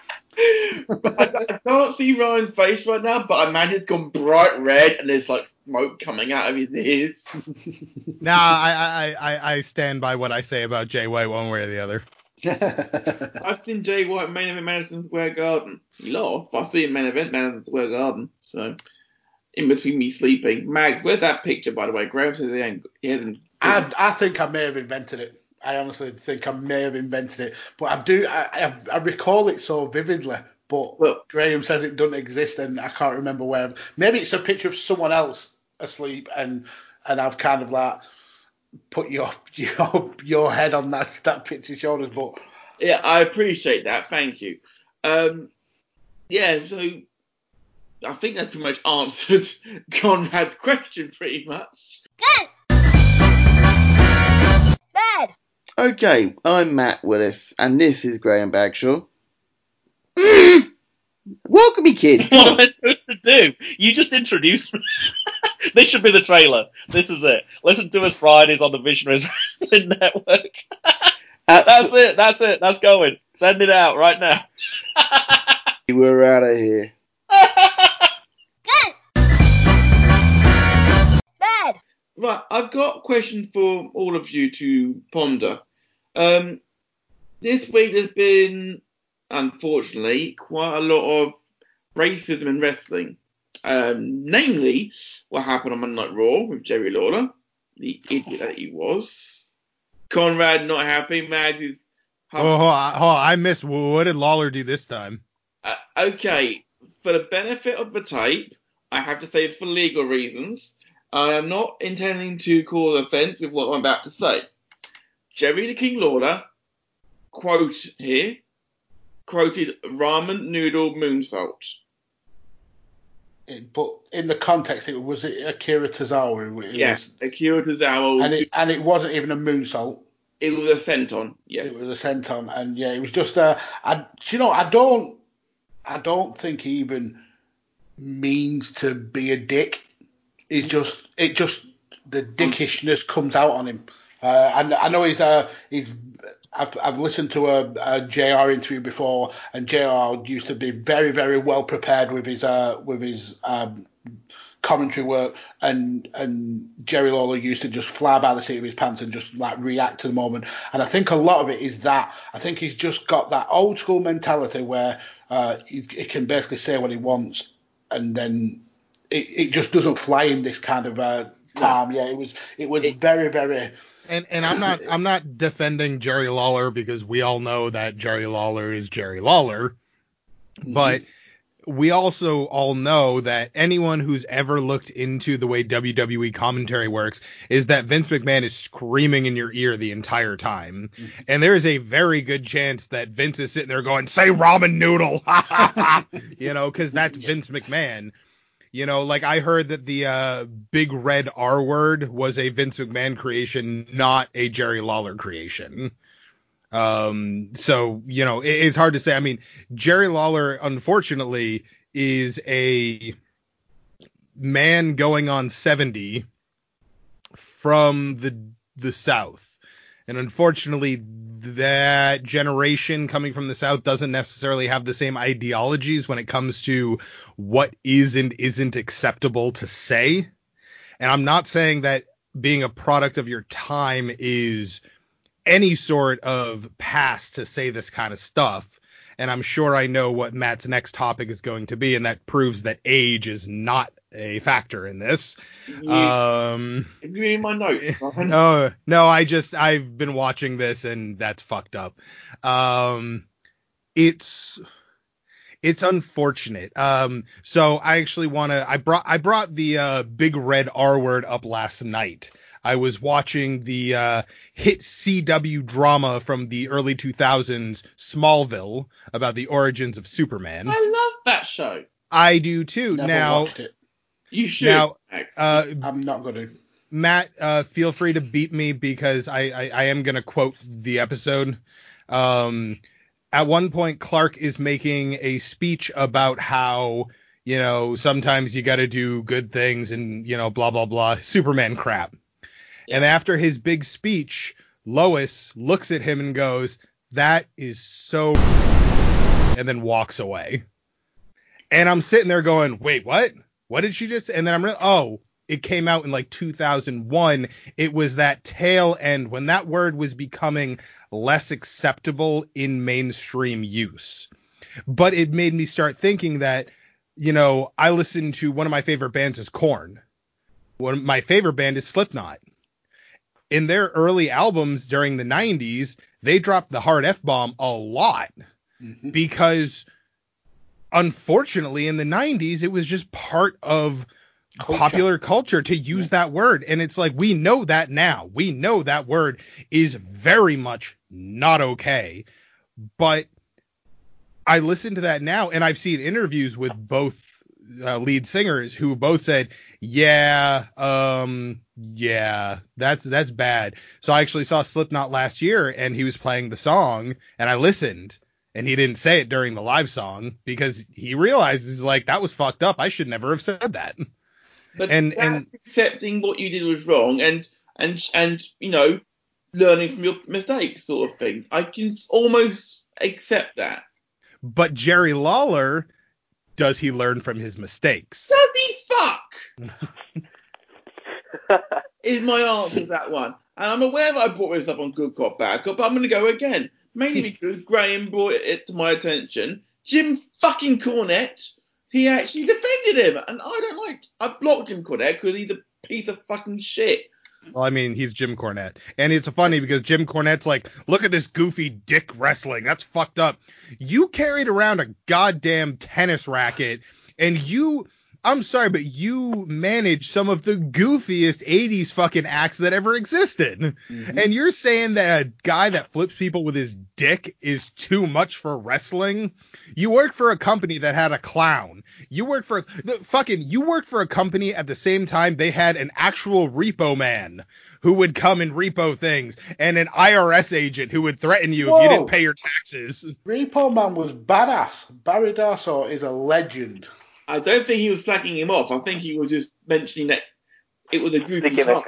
I can't see Ryan's face right now, but I imagine it's gone bright red and there's smoke coming out of his ears. Nah, I stand by what I say about Jay White one way or the other. I've seen Jay White main event Madison Square Garden. He lost, but I've seen main event Madison Square Garden. So, in between me sleeping. Mag, where's that picture, by the way? Graham says he hasn't. I think I may have invented it. I honestly think I may have invented it. But I recall it so vividly. But Graham says it doesn't exist, and I can't remember where. Maybe it's a picture of someone else asleep, and I've kind of like put your head on that picture's shoulders. But yeah, I appreciate that. Thank you. Yeah, so I think that pretty much answered Conrad's question pretty much. Good. Bad. Okay, I'm Matt Willis, and this is Graham Bagshaw. Welcome me, kid. What am I supposed to do? You just introduced me. This should be the trailer. This is it. Listen to us Fridays on the Visionaries Wrestling Network. That's it. That's going. Send it out right now. We're out of here. Good. Bad. Right, I've got a question for all of you to ponder. This week there's been, unfortunately, quite a lot of racism in wrestling. Namely, what happened on Monday Night Raw with Jerry Lawler, the idiot that he was. Conrad not happy. Mag is. I missed. What did Lawler do this time? Okay, for the benefit of the tape, I have to say it's for legal reasons. I am not intending to cause offence with what I'm about to say. Jerry the King Lawler, quote here, quoted ramen noodle moonsault. But in the context, was it Akira Tozawa? Yes, Akira Tozawa. And it wasn't even a moonsault. It was a senton. Yes, it was a senton, and yeah, it was just I don't think he even means to be a dick. It's just the dickishness comes out on him. And I know I've listened to a JR interview before, and JR used to be very, very well prepared with his commentary work, and Jerry Lawler used to just fly by the seat of his pants and just like react to the moment. And I think a lot of it is that I think he's just got that old school mentality where he can basically say what he wants, and then it just doesn't fly in this kind of time. Yeah, it was very, very. And I'm not defending Jerry Lawler, because we all know that Jerry Lawler is Jerry Lawler, but we also all know that anyone who's ever looked into the way WWE commentary works is that Vince McMahon is screaming in your ear the entire time. And there is a very good chance that Vince is sitting there going, say ramen noodle, because that's Vince McMahon. Like I heard that the big red R word was a Vince McMahon creation, not a Jerry Lawler creation. So, it's hard to say. I mean, Jerry Lawler, unfortunately, is a man going on 70 from the South. And unfortunately, that generation coming from the South doesn't necessarily have the same ideologies when it comes to what is and isn't acceptable to say. And I'm not saying that being a product of your time is any sort of pass to say this kind of stuff. And I'm sure I know what Matt's next topic is going to be, and that proves that age is not a factor in this. You read my notes? No, I've been watching this, and that's fucked up. It's unfortunate. So I actually I brought the big red R word up last night. I was watching the hit CW drama from the early 2000s, Smallville, about the origins of Superman. I love that show. I do too. Never watched it. You should. Now, I'm not going to. Matt, feel free to beat me, because I am going to quote the episode. At one point, Clark is making a speech about how, sometimes you got to do good things and, blah, blah, blah, Superman crap. And after his big speech, Lois looks at him and goes, that is so, and then walks away. And I'm sitting there going, wait, what? What did she just say? And then I'm it came out in like 2001. It was that tail end when that word was becoming less acceptable in mainstream use. But it made me start thinking that, you know, I listened to one of my favorite bands is Korn. One of my favorite band is Slipknot. In their early albums during the 90s, they dropped the hard F-bomb a lot because unfortunately in the 90s, it was just part of popular culture to use that word. And it's like, we know that now. We know that word is very much not okay. But I listen to that now, and I've seen interviews with both lead singers who both said, yeah, that's bad. So I actually saw Slipknot last year, and he was playing the song, and I listened, and he didn't say it during the live song because he realizes, like, that was fucked up. I should never have said that. But and accepting what you did was wrong, and you know, learning from your mistakes, sort of thing. I can almost accept that. But Jerry Lawler, does he learn from his mistakes? Does he fuck? Is my answer to that one. And I'm aware that I brought this up on Good Cop, Bad Cop, but I'm going to go again. Mainly because Graham brought it to my attention. Jim fucking Cornette, he actually defended him. And I blocked Jim Cornette because he's a piece of fucking shit. Well, I mean, he's Jim Cornette. And it's funny because Jim Cornette's like, look at this goofy dick wrestling. That's fucked up. You carried around a goddamn tennis racket, and I'm sorry, but you managed some of the goofiest 80s fucking acts that ever existed. And you're saying that a guy that flips people with his dick is too much for wrestling? You worked for a company that had a clown. You worked for a company at the same time they had an actual repo man who would come and repo things, and an IRS agent who would threaten you if you didn't pay your taxes. Repo Man was badass. Barry Darsow is a legend. I don't think he was slacking him off. I think he was just mentioning that it was a groupie time.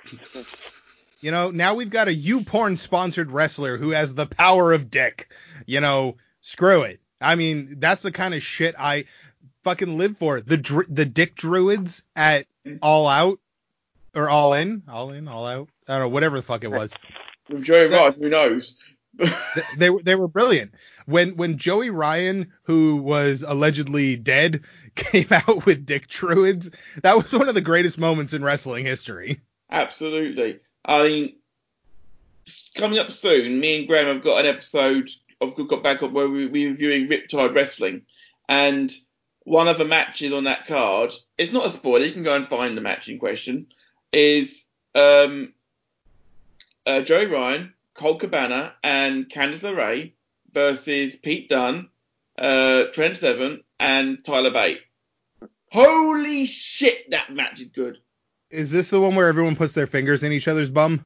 You know, now we've got a YouPorn sponsored wrestler who has the power of dick. You know, screw it. I mean, that's the kind of shit I fucking live for. The dick druids at All Out or All In, All Out. I don't know, whatever the fuck it was. With Joey Ryan, who knows? They were brilliant. When Joey Ryan, who was allegedly dead, came out with dick druids, that was one of the greatest moments in wrestling history. Absolutely. I mean, coming up soon, me and Graham have got an episode of Good Cop Bad Cop where we're reviewing Riptide Wrestling, and one of the matches on that card, it's not a spoiler, you can go and find the match in question, is Joey Ryan, Colt Cabana, and Candice LeRae versus Pete Dunne, Trent Seven, and Tyler Bate. Holy shit, that match is good. Is this the one where everyone puts their fingers in each other's bum?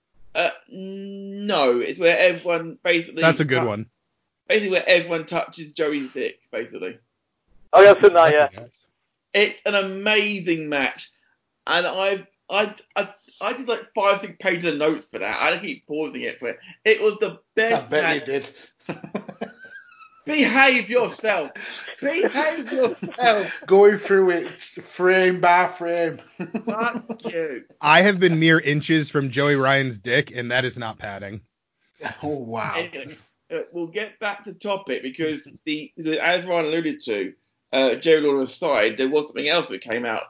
No, it's where everyone basically... That's a good one. Basically where everyone touches Joey's dick, basically. Oh, yeah, I've seen that, yeah. It's an amazing match. And I did like 5-6 pages of notes for that. I keep pausing it for it. It was the best match. I bet you did. Behave yourself. Behave yourself. Going through it frame by frame. Fuck you. I have been mere inches from Joey Ryan's dick, and that is not padding. Oh, wow. Anyway, we'll get back to topic because as Ryan alluded to, Jerry Lawler aside, there was something else that came out.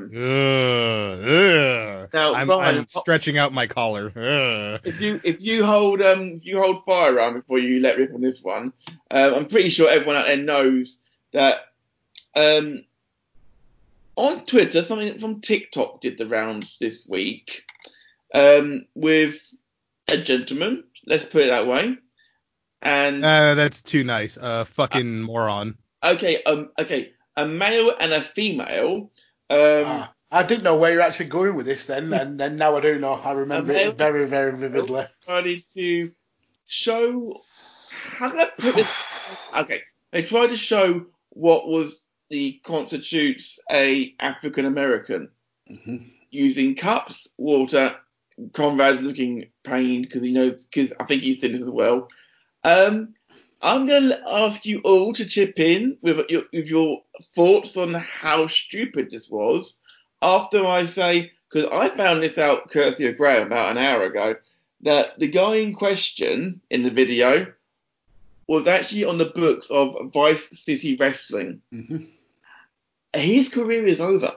Now, I'm stretching out my collar. If you hold fire around before you let rip on this one, I'm pretty sure everyone out there knows that on Twitter, something from TikTok did the rounds this week with a gentleman. Let's put it that way. And that's too nice. Fucking moron. Okay, a male and a female. I didn't know where you're actually going with this then, and then now I do know. I remember it very, very vividly. Tried to show, how can I put this? Okay, they tried to show what constitutes a African American using cups, water. Conrad's looking pained because I think he's seen this as well. I'm going to ask you all to chip in with your thoughts on how stupid this was. after I say, because I found this out courtesy of Graham about an hour ago, that the guy in question in the video was actually on the books of Vice City Wrestling. Mm-hmm. His career is over.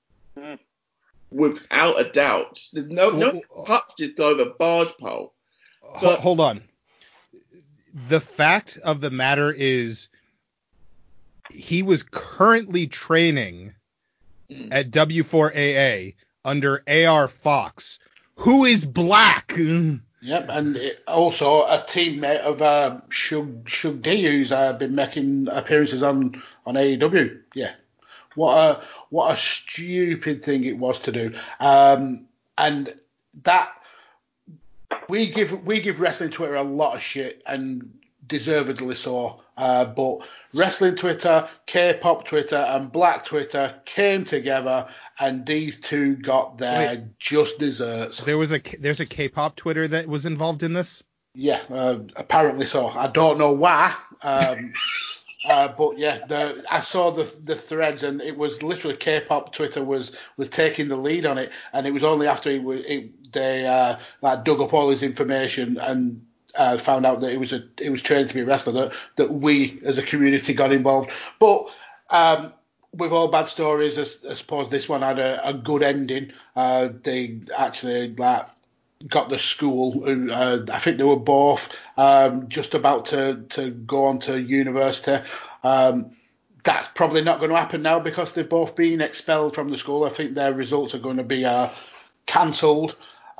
Without a doubt. There's no puck just go over barge pole. But, hold on. The fact of the matter is he was currently training at W4AA under AR Fox, who is black. Yep, and also a teammate of Shug D, who's been making appearances on AEW. Yeah, what a stupid thing it was to do. And that we give wrestling Twitter a lot of shit, and deservedly so. But wrestling Twitter, K-pop Twitter, and Black Twitter came together, and these two got their just desserts. There's a K-pop Twitter that was involved in this. Yeah, apparently so. I don't know why. But yeah, I saw the threads, and it was literally K-pop Twitter was taking the lead on it, and it was only after they dug up all his information and found out that it was trained to be a wrestler that we as a community got involved. But with all bad stories, I suppose this one had a good ending. They actually got the school. I think they were both just about to go on to university. That's probably not going to happen now because they've both been expelled from the school. I think their results are going to be cancelled.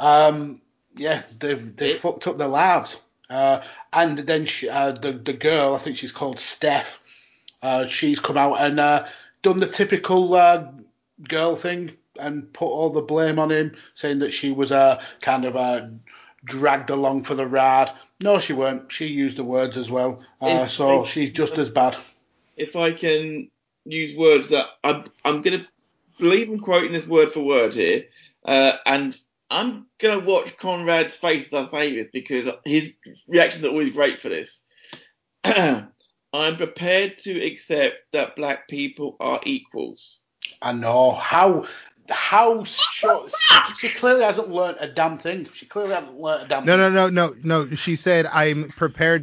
They've fucked up their lives. And then the girl, I think she's called Steph, she's come out and done the typical girl thing and put all the blame on him, saying that she was kind of dragged along for the ride. No, she weren't. She used the words as well. So she's just as bad. If I can use words that I'm going to believe I'm quoting this word for word here, and I'm going to watch Conrad's face as I say this because his reactions are always great for this. I'm prepared to accept that black people are equals. I know. How short. She clearly hasn't learnt a damn thing. No. She said, I'm prepared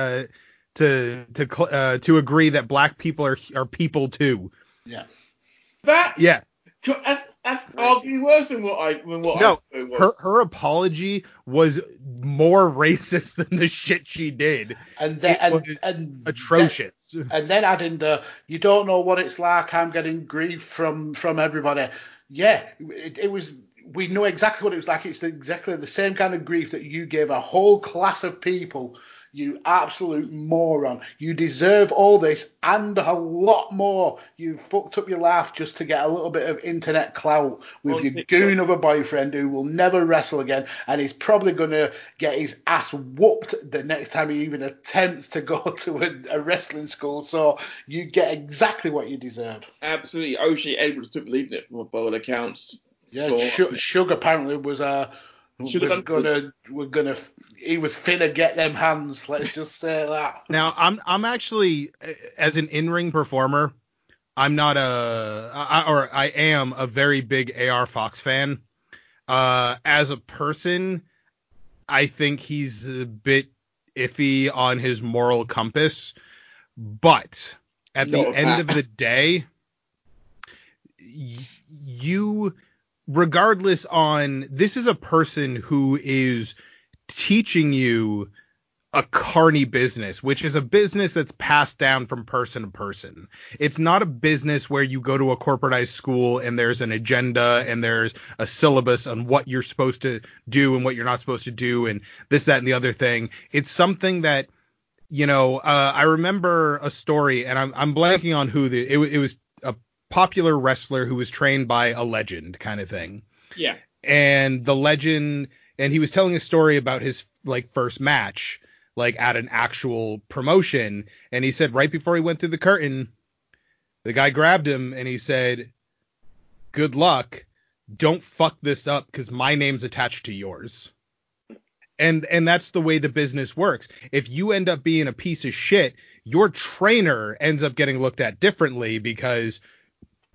to agree that black people are people too. Yeah. That's arguably worse than what I was. Her apology was more racist than the shit she did. And atrocious. And then adding you don't know what it's like. I'm getting grief from everybody. Yeah, it was. We know exactly what it was like. It's exactly the same kind of grief that you gave a whole class of people. You absolute moron. You deserve all this and a lot more. You fucked up your life just to get a little bit of internet clout with your goon of a boyfriend who will never wrestle again, and he's probably going to get his ass whooped the next time he even attempts to go to a wrestling school. So you get exactly what you deserve. Absolutely. O'Shea Edwards took the lead in it by all accounts. Yeah, Shug apparently was he was finna get them hands. Let's just say that. Now, I'm actually, as an in-ring performer, I am a very big AR Fox fan. As a person, I think he's a bit iffy on his moral compass. But at the end of the day, regardless this is a person who is teaching you a carny business, which is a business that's passed down from person to person. It's not a business where you go to a corporatized school and there's an agenda and there's a syllabus on what you're supposed to do and what you're not supposed to do and this, that, and the other thing. It's something that, I remember a story, and I'm blanking on who it was a popular wrestler who was trained by a legend kind of thing. Yeah. And the legend, and he was telling a story about his first match, at an actual promotion. And he said right before he went through the curtain, the guy grabbed him and he said, "Good luck. Don't fuck this up because my name's attached to yours." And that's the way the business works. If you end up being a piece of shit, your trainer ends up getting looked at differently because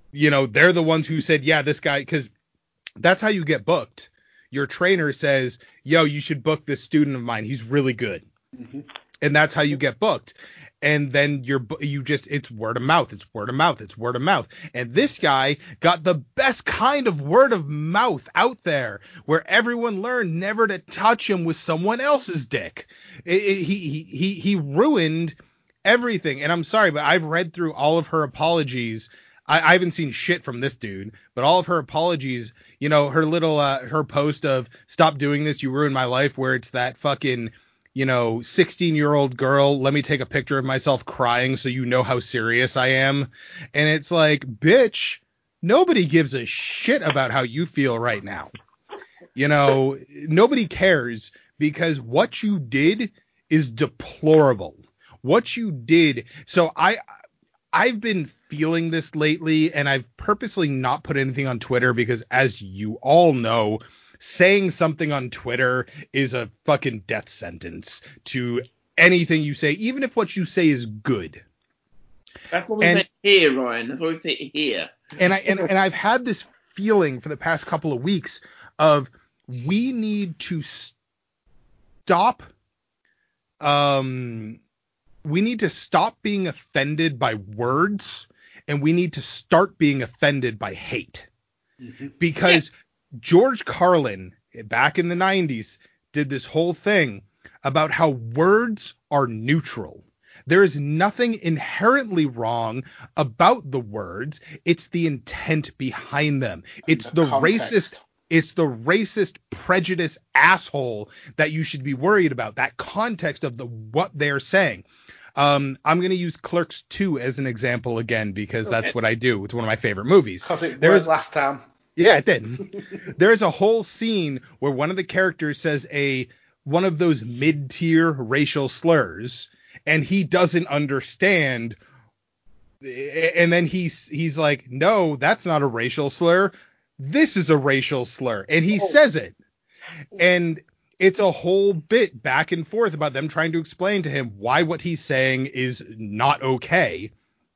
they're the ones who said, yeah, this guy, because that's how you get booked. Your trainer says, yo, you should book this student of mine. He's really good. Mm-hmm. And that's how you get booked. And then it's word of mouth. It's word of mouth. It's word of mouth. And this guy got the best kind of word of mouth out there, where everyone learned never to touch him with someone else's dick. He ruined everything. And I'm sorry, but I've read through all of her apologies. I haven't seen shit from this dude, but all of her apologies, her little, her post of "stop doing this, you ruined my life," where it's that fucking, 16-year-old girl, let me take a picture of myself crying so you know how serious I am. And it's like, bitch, nobody gives a shit about how you feel right now. Nobody cares, because what you did is deplorable. What you did. So I've been feeling this lately, and I've purposely not put anything on Twitter because, as you all know, saying something on Twitter is a fucking death sentence to anything you say, even if what you say is good. That's what we say here, Ryan. That's what we say here. And I've had this feeling for the past couple of weeks of, we need to stop. We need to stop being offended by words, and we need to start being offended by hate. Mm-hmm. Because George Carlin, back in the 90s, did this whole thing about how words are neutral. There is nothing inherently wrong about the words. It's the intent behind them. It's the racist prejudice asshole that you should be worried about. That context of what they're saying. I'm going to use Clerks 2 as an example again, because that's what I do. It's one of my favorite movies. Because it worked last time. Yeah, it did. There's a whole scene where one of the characters says one of those mid-tier racial slurs, and he doesn't understand. And then he's like, no, that's not a racial slur. This is a racial slur. And he says it. And it's a whole bit back and forth about them trying to explain to him why what he's saying is not okay.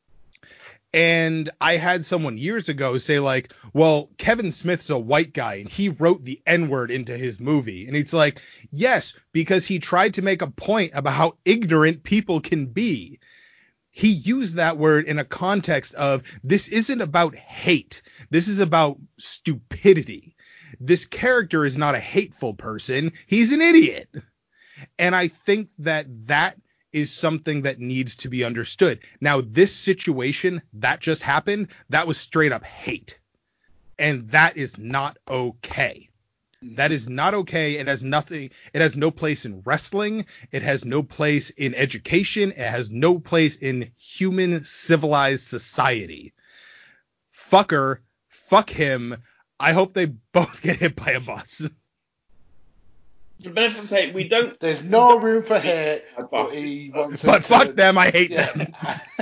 And I had someone years ago say, like, well, Kevin Smith's a white guy and he wrote the N-word into his movie. And it's like, yes, because he tried to make a point about how ignorant people can be. He used that word in a context of, this isn't about hate. This is about stupidity. This character is not a hateful person. He's an idiot. And I think that is something that needs to be understood. Now, this situation that just happened, that was straight up hate. And that is not okay. That is not okay. It has no place in wrestling. It has no place in education. It has no place in human civilized society. Fuck her. Fuck him. I hope they both get hit by a bus. The benefit of hate, we don't. There's no room for hate, but he wants. But fuck them, I hate them.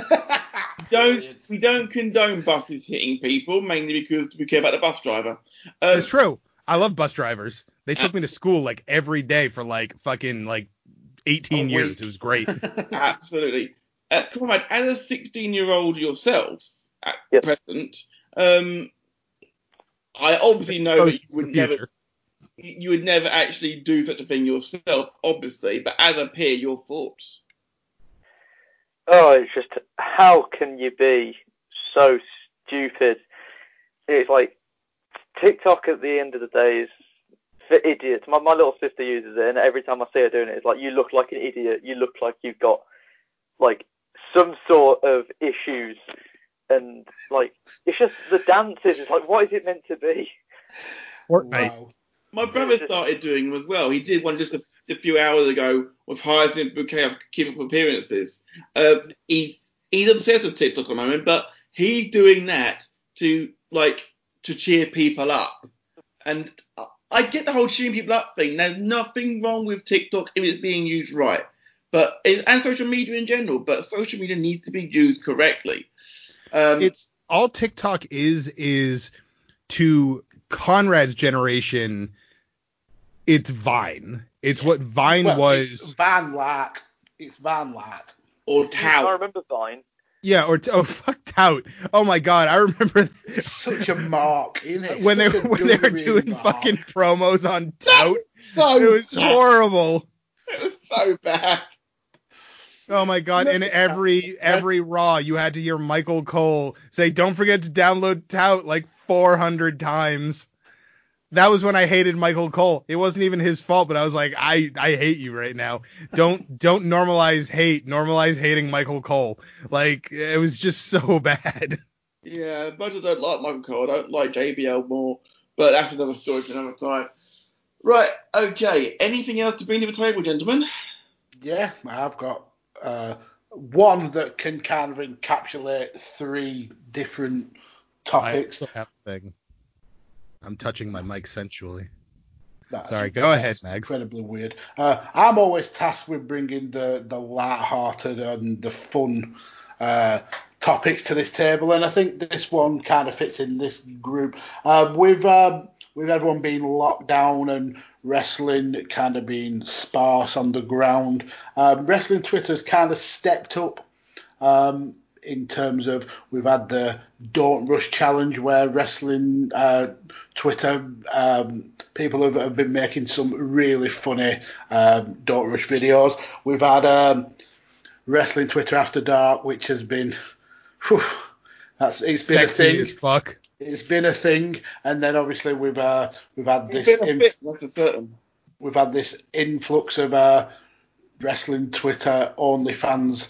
We don't condone buses hitting people, mainly because we care about the bus driver. It's true. I love bus drivers. They took me to school like every day for like fucking like 18 years. It was great. Absolutely. Conrad, as a 16-year-old yourself at present, I obviously know that you would never actually do such a thing yourself, obviously, but as a peer, your thoughts? Oh, it's just, how can you be so stupid? It's like, TikTok at the end of the day is for idiots. My little sister uses it, and every time I see her doing it, it's like, you look like an idiot. You look like you've got, like, some sort of issues. And, like, it's just the dances. It's like, what is it meant to be? Fortnite. Wow. My brother started doing them as well. He did one just a few hours ago with Hyacinth Bouquet of Keep Up Appearances. He's obsessed with TikTok at the moment, but he's doing that to cheer people up. And I get the whole cheering people up thing. There's nothing wrong with TikTok if it's being used right. And social media in general, but social media needs to be used correctly. It's all TikTok is to Conrad's generation, it's Vine. It's what Vine was. It's Van Lat. It's Van Lat. Or I Tower. remember Vine. Yeah, or fuck Tout. Oh my god, I remember Such a mark, isn't it? when they Such a were doing doing mark. fucking promos on Tout. So It was bad. horrible. It was so bad. Oh my god! In every Raw, you had to hear Michael Cole say, "Don't forget to download Tout" like 400 times. That was when I hated Michael Cole. It wasn't even his fault, but I was like, I hate you right now. Don't normalize hate. Normalize hating Michael Cole. Like, it was just so bad. Yeah, but I don't like Michael Cole. I don't like JBL more. But that's another story for another time. Right, okay. Anything else to bring to the table, gentlemen? Yeah, I've got one that can kind of encapsulate 3 different topics. I also have a thing. I'm touching my mic sensually. That's, Sorry, go ahead, Max. Incredibly weird. I'm always tasked with bringing the light-hearted and the fun topics to this table, and I think this one kind of fits in this group. With everyone being locked down and wrestling kind of being sparse on the ground, wrestling Twitter's kind of stepped up. In terms of, we've had the Don't Rush Challenge where wrestling Twitter people have been making some really funny Don't Rush videos. We've had Wrestling Twitter After Dark, which has been it's been Sexy a thing. as fuck. It's been a thing, and then obviously we've had this That's for certain. we've had this influx of wrestling Twitter OnlyFans.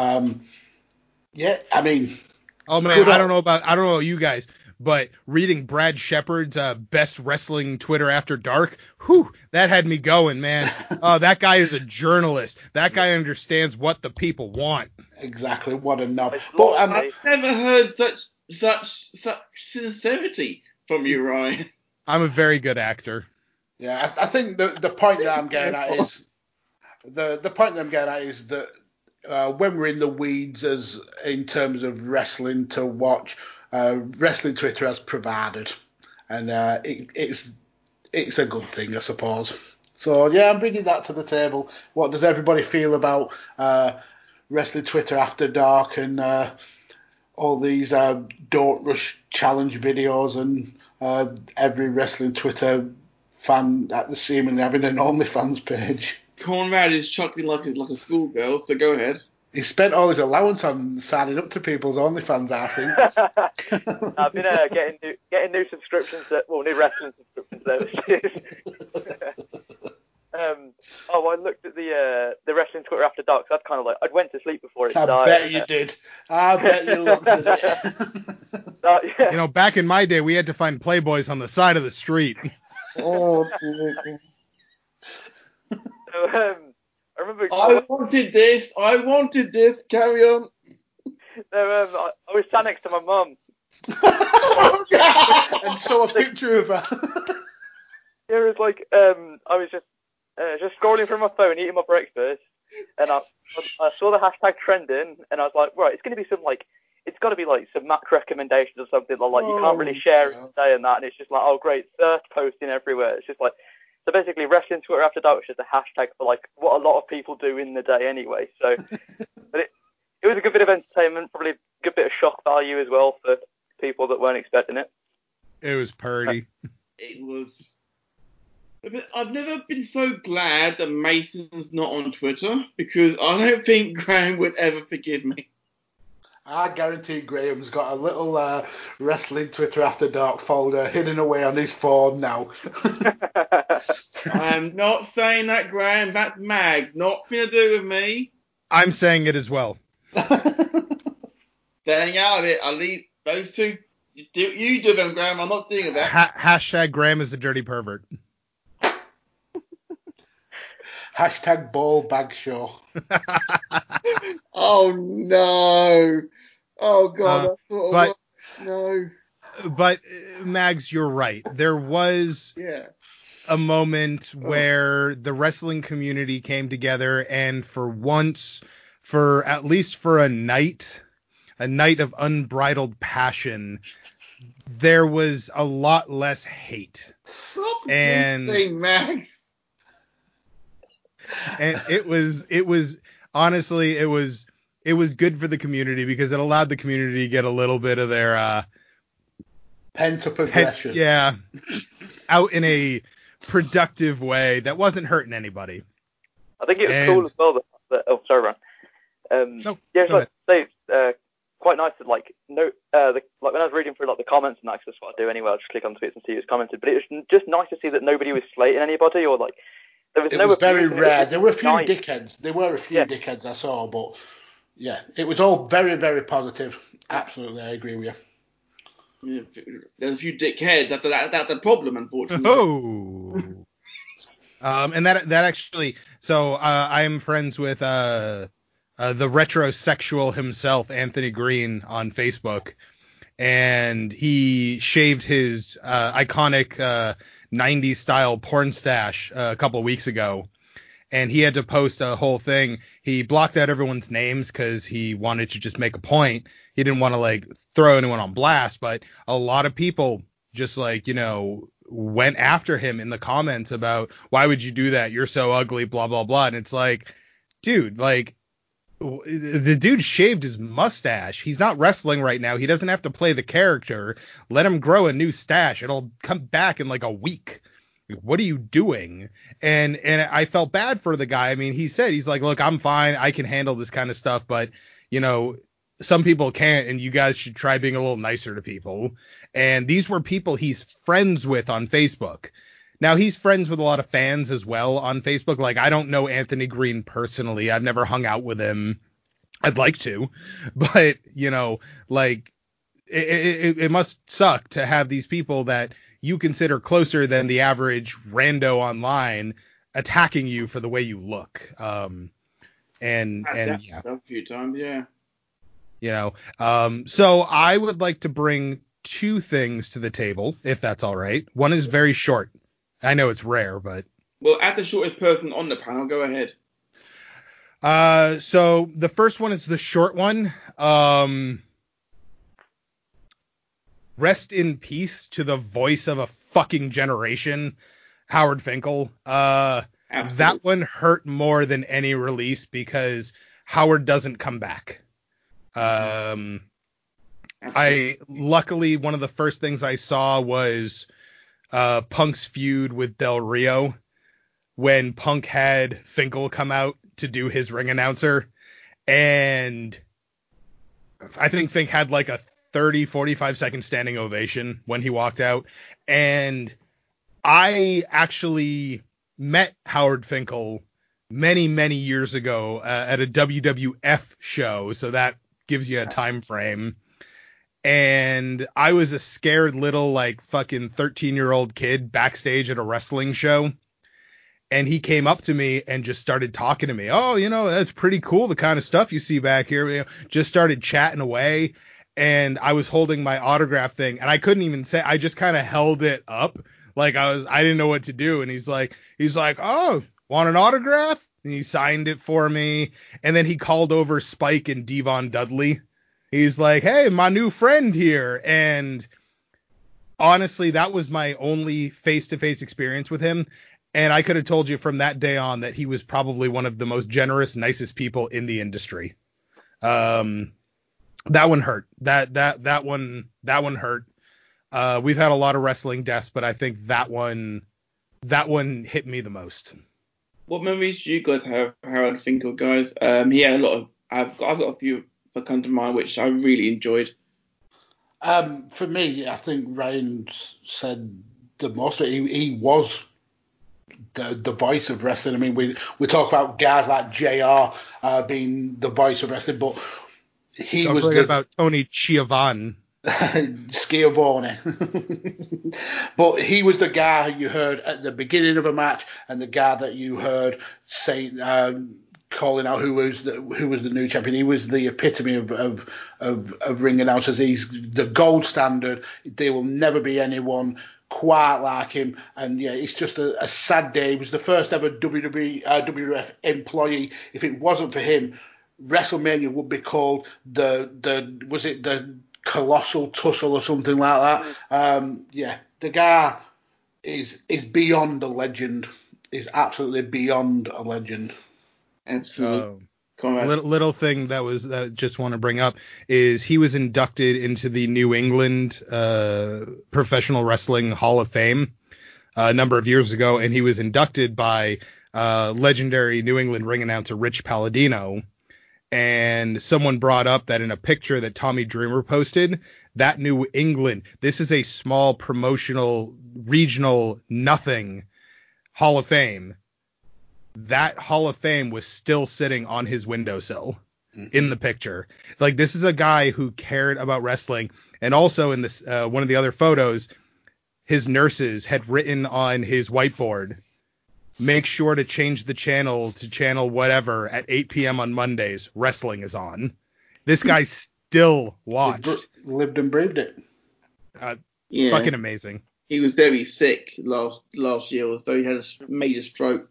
Yeah, I mean, oh man, I don't know about you guys, but reading Brad Shepard's best wrestling Twitter After Dark, that had me going, man. That guy is a journalist. That guy understands what the people want. Exactly, what a knob. But I've never heard such sincerity from you, Ryan. I'm a very good actor. Yeah, I think the point that I'm getting at is the point that I'm getting at is that when we're in the weeds as in terms of wrestling to watch, wrestling Twitter has provided, and it's a good thing, I suppose. So yeah, I'm bringing that to the table. What does everybody feel about wrestling Twitter After Dark and all these Don't Rush Challenge videos and every wrestling Twitter fan seemingly having an OnlyFans page? Conrad is chuckling like a schoolgirl, so go ahead. He spent all his allowance on signing up to people's OnlyFans, I think. I've been getting new subscriptions, new wrestling subscription services. I looked at the wrestling Twitter After Dark, so I'd went to sleep before it started. I bet you did. I bet you looked at it. Yeah. You know, back in my day, we had to find Playboys on the side of the street. Oh, So, I remember. I wanted this. Carry on. I was sat next to my mum. And saw a picture of her. Yeah, it was like I was just scrolling through my phone, eating my breakfast, and I saw the hashtag trending, and I was like, right, it's going to be it's got to be like some Mac recommendations or something like you can't really share it today and that, and it's just like, oh great, search posting everywhere. It's just like, so basically wrestling Twitter After Dark was just a hashtag for like what a lot of people do in the day anyway. So, but it was a good bit of entertainment, probably a good bit of shock value as well for people that weren't expecting it. It was purdy. It was. I've never been so glad that Mason's not on Twitter, because I don't think Graham would ever forgive me. I guarantee Graham's got a little wrestling Twitter After Dark folder hidden away on his phone now. I am not saying that, Graham. That's Mags. Nothing to do with me. I'm saying it as well. Staying out of it. I'll leave those two. You do them, Graham. I'm not doing that. Hashtag Graham is a dirty pervert. Hashtag ball bag show. Oh, no. Oh, God. No. But, Mags, you're right. There was a moment where the wrestling community came together, and for once, at least for a night of unbridled passion, there was a lot less hate. And Max. And it was honestly, it was it was good for the community because it allowed the community to get a little bit of their pent-up aggression. Out in a productive way that wasn't hurting anybody. I think it was cool as well that oh, sorry, Ron. No, yeah, go it's quite nice that like when I was reading through like the comments and that's just what I do anyway. I'll just click on tweets and see who's commented. But it was just nice to see that nobody was slating anybody or like there was it no. Was very rare. There were a few nice. dickheads. There were a few dickheads I saw, but yeah, it was all very, very positive. Absolutely, I agree with you. Yeah, there's a few dickheads. That's the problem, unfortunately. Oh. And that actually, so I am friends with the retrosexual himself, Anthony Green, on Facebook, and he shaved his iconic 90s style porn stash a couple of weeks ago, and he had to post a whole thing. He blocked out everyone's names because he wanted to just make a point. He didn't want to like throw anyone on blast, but a lot of people just like, went after him in the comments about why would you do that? You're so ugly, blah, blah, blah. And it's like, dude, like the dude shaved his mustache. He's not wrestling right now. He doesn't have to play the character. Let him grow a new stash. It'll come back in like a week. What are you doing? And I felt bad for the guy. I mean, he's like, look, I'm fine. I can handle this kind of stuff. But, some people can't, and you guys should try being a little nicer to people. And these were people he's friends with on Facebook. Now, he's friends with a lot of fans as well on Facebook. Like, I don't know Anthony Green personally. I've never hung out with him. I'd like to. But, like, it must suck to have these people that you consider closer than the average rando online attacking you for the way you look. And yeah. A few times, yeah. So I would like to bring two things to the table, if that's all right. One is very short. I know it's rare, but. Well, as the shortest person on the panel, go ahead. So the first one is the short one. Rest in peace to the voice of a fucking generation, Howard Finkel. That one hurt more than any release because Howard doesn't come back. Luckily one of the first things I saw was Punk's feud with Del Rio when Punk had Finkel come out to do his ring announcer, and I think Fink had like a 30-45 second standing ovation when he walked out. And I actually met Howard Finkel many, many years ago at a WWF show, so that gives you a time frame. And I was a scared little like fucking 13-year-old kid backstage at a wrestling show, and he came up to me and just started talking to me. Oh, that's pretty cool, the kind of stuff you see back here. Just started chatting away, and I was holding my autograph thing, and I couldn't even say. I just kind of held it up like I didn't know what to do. And he's like, oh, want an autograph? And he signed it for me. And then he called over Spike and Devon Dudley. He's like, hey, my new friend here. And honestly, that was my only face-to-face experience with him. And I could have told you from that day on that he was probably one of the most generous, nicest people in the industry. That one hurt. That one hurt. We've had a lot of wrestling deaths, but I think that one hit me the most. What memories do you guys have, Howard Finkel, guys? He had a lot of. I've got a few that come to mind which I really enjoyed. For me, I think Ryan said the most. He was the voice of wrestling. I mean, we talk about guys like JR being the voice of wrestling, but he Don't was forget about Tony Schiavone. Schiavone. But he was the guy who you heard at the beginning of a match, and the guy that you heard say calling out who was the new champion. He was the epitome of ring announcers. He's the gold standard. There will never be anyone quite like him. And yeah, it's just a sad day. He was the first ever WWF employee. If it wasn't for him, WrestleMania would be called the Colossal Tussle or something like that. Yeah, the guy is beyond a legend. Is absolutely beyond a legend. Absolutely. Conrad. Little thing that just want to bring up is he was inducted into the New England Professional Wrestling Hall of Fame a number of years ago, and he was inducted by legendary New England ring announcer Rich Palladino. And someone brought up that in a picture that Tommy Dreamer posted, that New England, this is a small promotional regional nothing Hall of Fame. That Hall of Fame was still sitting on his windowsill in the picture. Like, this is a guy who cared about wrestling. And also in this one of the other photos, his nurses had written on his whiteboard, make sure to change the channel to channel whatever at 8 p.m. on Mondays. Wrestling is on. This guy still watched. Lived and breathed it. Yeah. Fucking amazing. He was very sick last year, so he had a major stroke.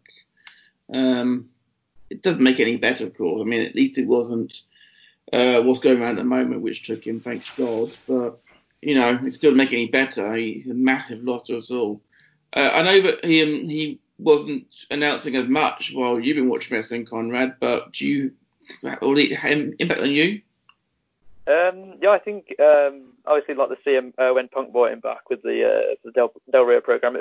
It doesn't make it any better, of course. I mean, at least it wasn't what's going around at the moment, which took him, thanks God. But, you know, it still doesn't make it any better. He's a massive loss to us all. I know that he wasn't announcing as much while you've been watching wrestling, Conrad, but do you will it have an impact on you? Yeah, I think obviously like the CM when Punk brought him back with the Del Rio program,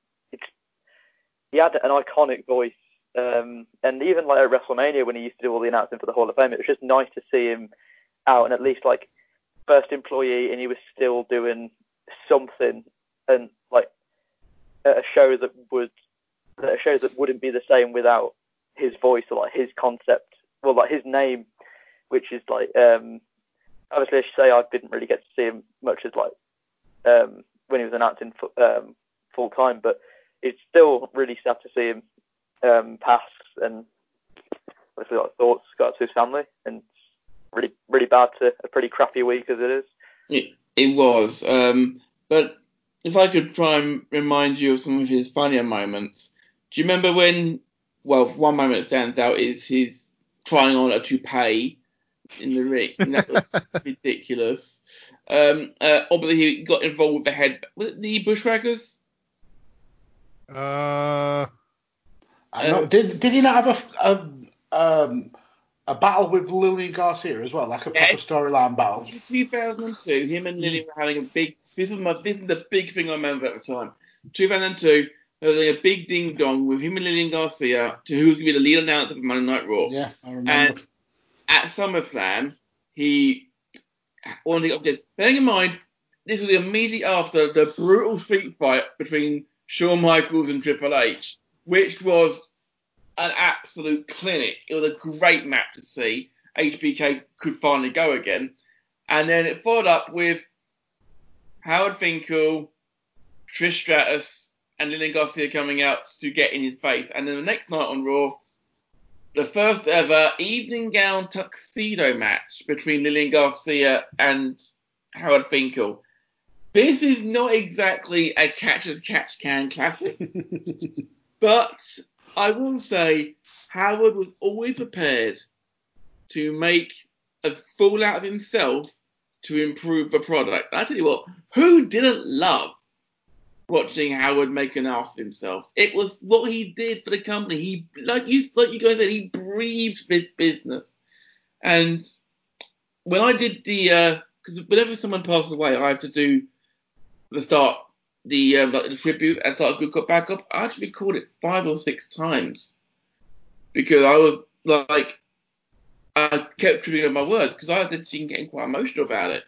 he had an iconic voice. And even like at WrestleMania when he used to do all the announcing for the Hall of Fame, it was just nice to see him out and at least like first employee, and he was still doing something and like at a show that wouldn't be the same without his voice or like his concept, well like his name, which is like obviously I should say I didn't really get to see him much as like when he was announcing full time, but it's still really sad to see him pass, and obviously like thoughts go out to his family, and really really bad to a pretty crappy week as it is. It was, but if I could try and remind you of some of his funnier moments, do you remember when? Well, one moment that stands out is his trying on a toupee in the ring. That was ridiculous. Obviously, he got involved with the head. Was it the Bushwhackers? I know. Did he not have a battle with Lillian Garcia as well, like a proper storyline battle? In 2002, him and Lillian were having a big. This is the big thing I remember at the time. 2002, there was a big ding dong with him and Lillian Garcia to who was going to be the lead announcer for Monday Night Raw. Yeah, I remember. And at SummerSlam, he wanted to get. Bearing in mind, this was immediately after the brutal street fight between Shawn Michaels and Triple H, which was an absolute clinic. It was a great match to see. HBK could finally go again. And then it followed up with Howard Finkel, Trish Stratus, and Lillian Garcia coming out to get in his face. And then the next night on Raw, the first ever evening gown tuxedo match between Lillian Garcia and Howard Finkel. This is not exactly a catch-as-catch-can classic. But I will say Howard was always prepared to make a fool out of himself to improve the product. I tell you what, who didn't love watching Howard make an ass of himself? It was what he did for the company. He, like you guys said, he breathed this business. And when I did because whenever someone passes away, I have to do the tribute and start a Good Cop Bad Cop. I actually recorded it 5 or 6 times because I was like, I kept tripping on my words because I was actually getting quite emotional about it.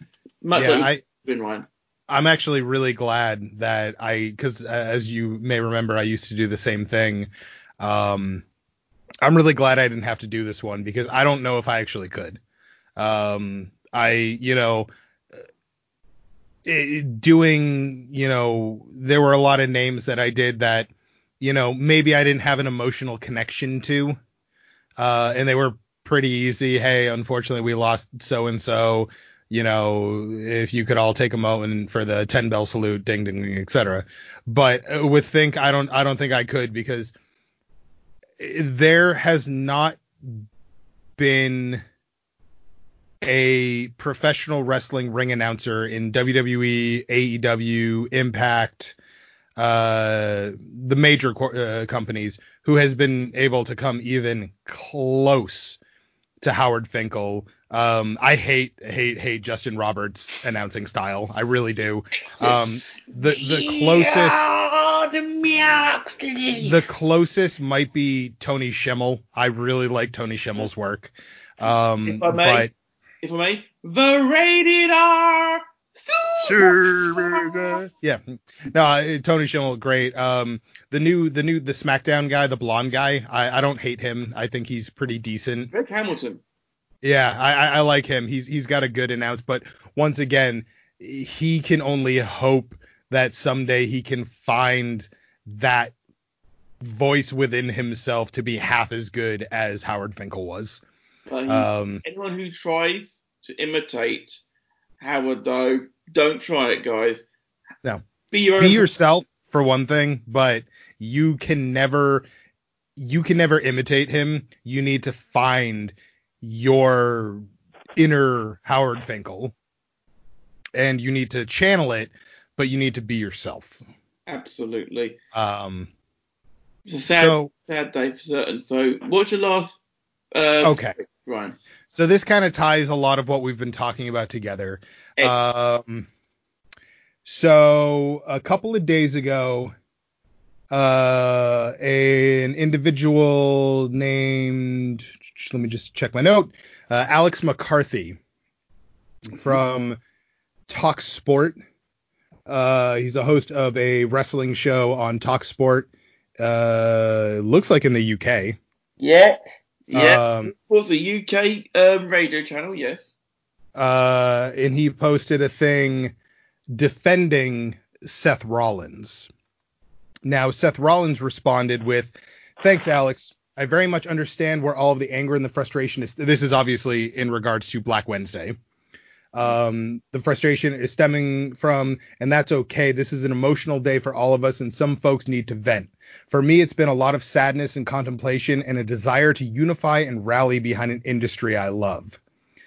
I'm actually really glad that because as you may remember, I used to do the same thing. I'm really glad I didn't have to do this one because I don't know if I actually could. There were a lot of names that I did that, maybe I didn't have an emotional connection to, and they were pretty easy. Hey, unfortunately we lost so-and-so, if you could all take a moment for the 10 bell salute, ding, ding, ding, etc. But with Think, I don't think I could because there has not been a professional wrestling ring announcer in WWE, AEW, Impact, the major companies who has been able to come even close to Howard Finkel. I hate Justin Roberts' announcing style. I really do. The closest might be Tony Schimmel. I really like Tony Schimmel's work. If I may, the Rated R Super. Yeah. No, Tony Schimmel, great. The SmackDown guy, the blonde guy, I don't hate him. I think he's pretty decent. Rick Hamilton. Yeah, I like him. He's got a good announce, but once again, he can only hope that someday he can find that voice within himself to be half as good as Howard Finkel was. Anyone who tries to imitate Howard, though, don't try it, guys. No. Be yourself for one thing, but you can never imitate him. You need to find your inner Howard Finkel, and you need to channel it, but you need to be yourself. Absolutely. It's a sad day for certain. So, what's your last? Okay, Ryan. So this kind of ties a lot of what we've been talking about together. So a couple of days ago, an individual named, let me just check my note, Alex McCarthy from Talk Sport. He's a host of a wrestling show on Talk Sport. Looks like in the UK. Yeah. Of course, the UK radio channel, yes. And he posted a thing defending Seth Rollins. Now, Seth Rollins responded with, "Thanks, Alex. I very much understand where all of the anger and the frustration is." This is obviously in regards to Black Wednesday. The frustration is stemming from, and that's okay. This is an emotional day for all of us, and some folks need to vent. For me, it's been a lot of sadness and contemplation and a desire to unify and rally behind an industry I love.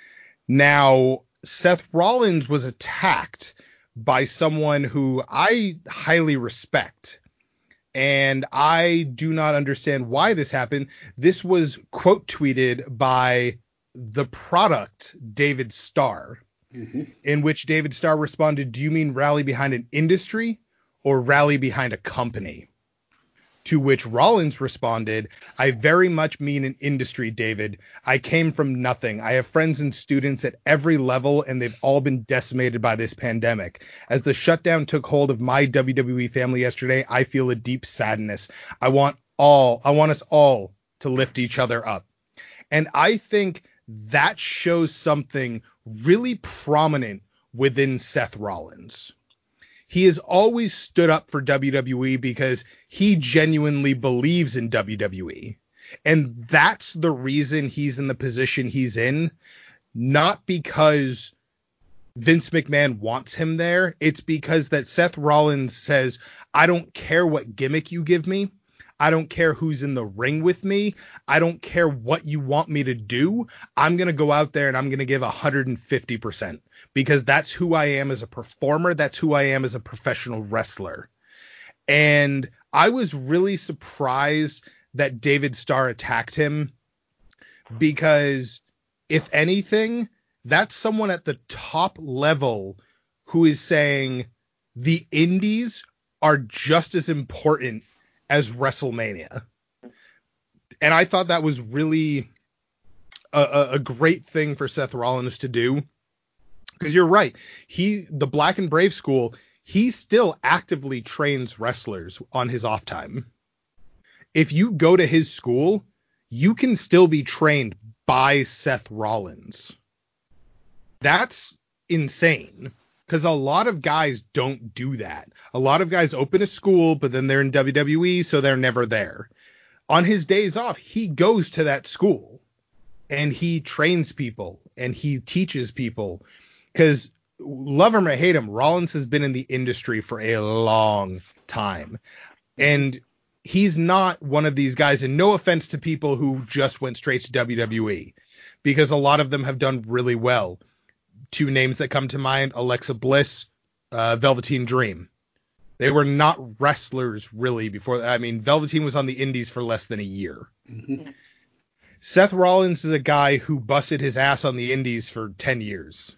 Now, Seth Rollins was attacked by someone who I highly respect, and I do not understand why this happened. This was quote tweeted by the product David Starr, in which David Starr responded, "Do you mean rally behind an industry or rally behind a company?" To which Rollins responded, "I very much mean an industry, David. I came from nothing. I have friends and students at every level, and they've all been decimated by this pandemic. As the shutdown took hold of my WWE family yesterday, I feel a deep sadness. I want us all to lift each other up." And I think that shows something really prominent within Seth Rollins. He has always stood up for WWE because he genuinely believes in WWE. And that's the reason he's in the position he's in, not because Vince McMahon wants him there. It's because that Seth Rollins says, "I don't care what gimmick you give me. I don't care who's in the ring with me. I don't care what you want me to do. I'm going to go out there and I'm going to give 150% because that's who I am as a performer. That's who I am as a professional wrestler." And I was really surprised that David Starr attacked him because, if anything, that's someone at the top level who is saying the indies are just as important as WrestleMania. And I thought that was really a great thing for Seth Rollins to do. Because you're right. The Black and Brave School, he still actively trains wrestlers on his off time. If you go to his school, you can still be trained by Seth Rollins. That's insane. Because a lot of guys don't do that. A lot of guys open a school, but then they're in WWE, so they're never there. On his days off, he goes to that school and he trains people and he teaches people. Because love him or hate him, Rollins has been in the industry for a long time. And he's not one of these guys, and no offense to people who just went straight to WWE, because a lot of them have done really well. Two names that come to mind: Alexa Bliss, Velveteen Dream. They were not wrestlers really before. I mean, Velveteen was on the indies for less than a year. Seth Rollins is a guy who busted his ass on the indies for 10 years.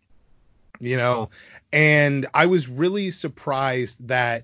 And I was really surprised that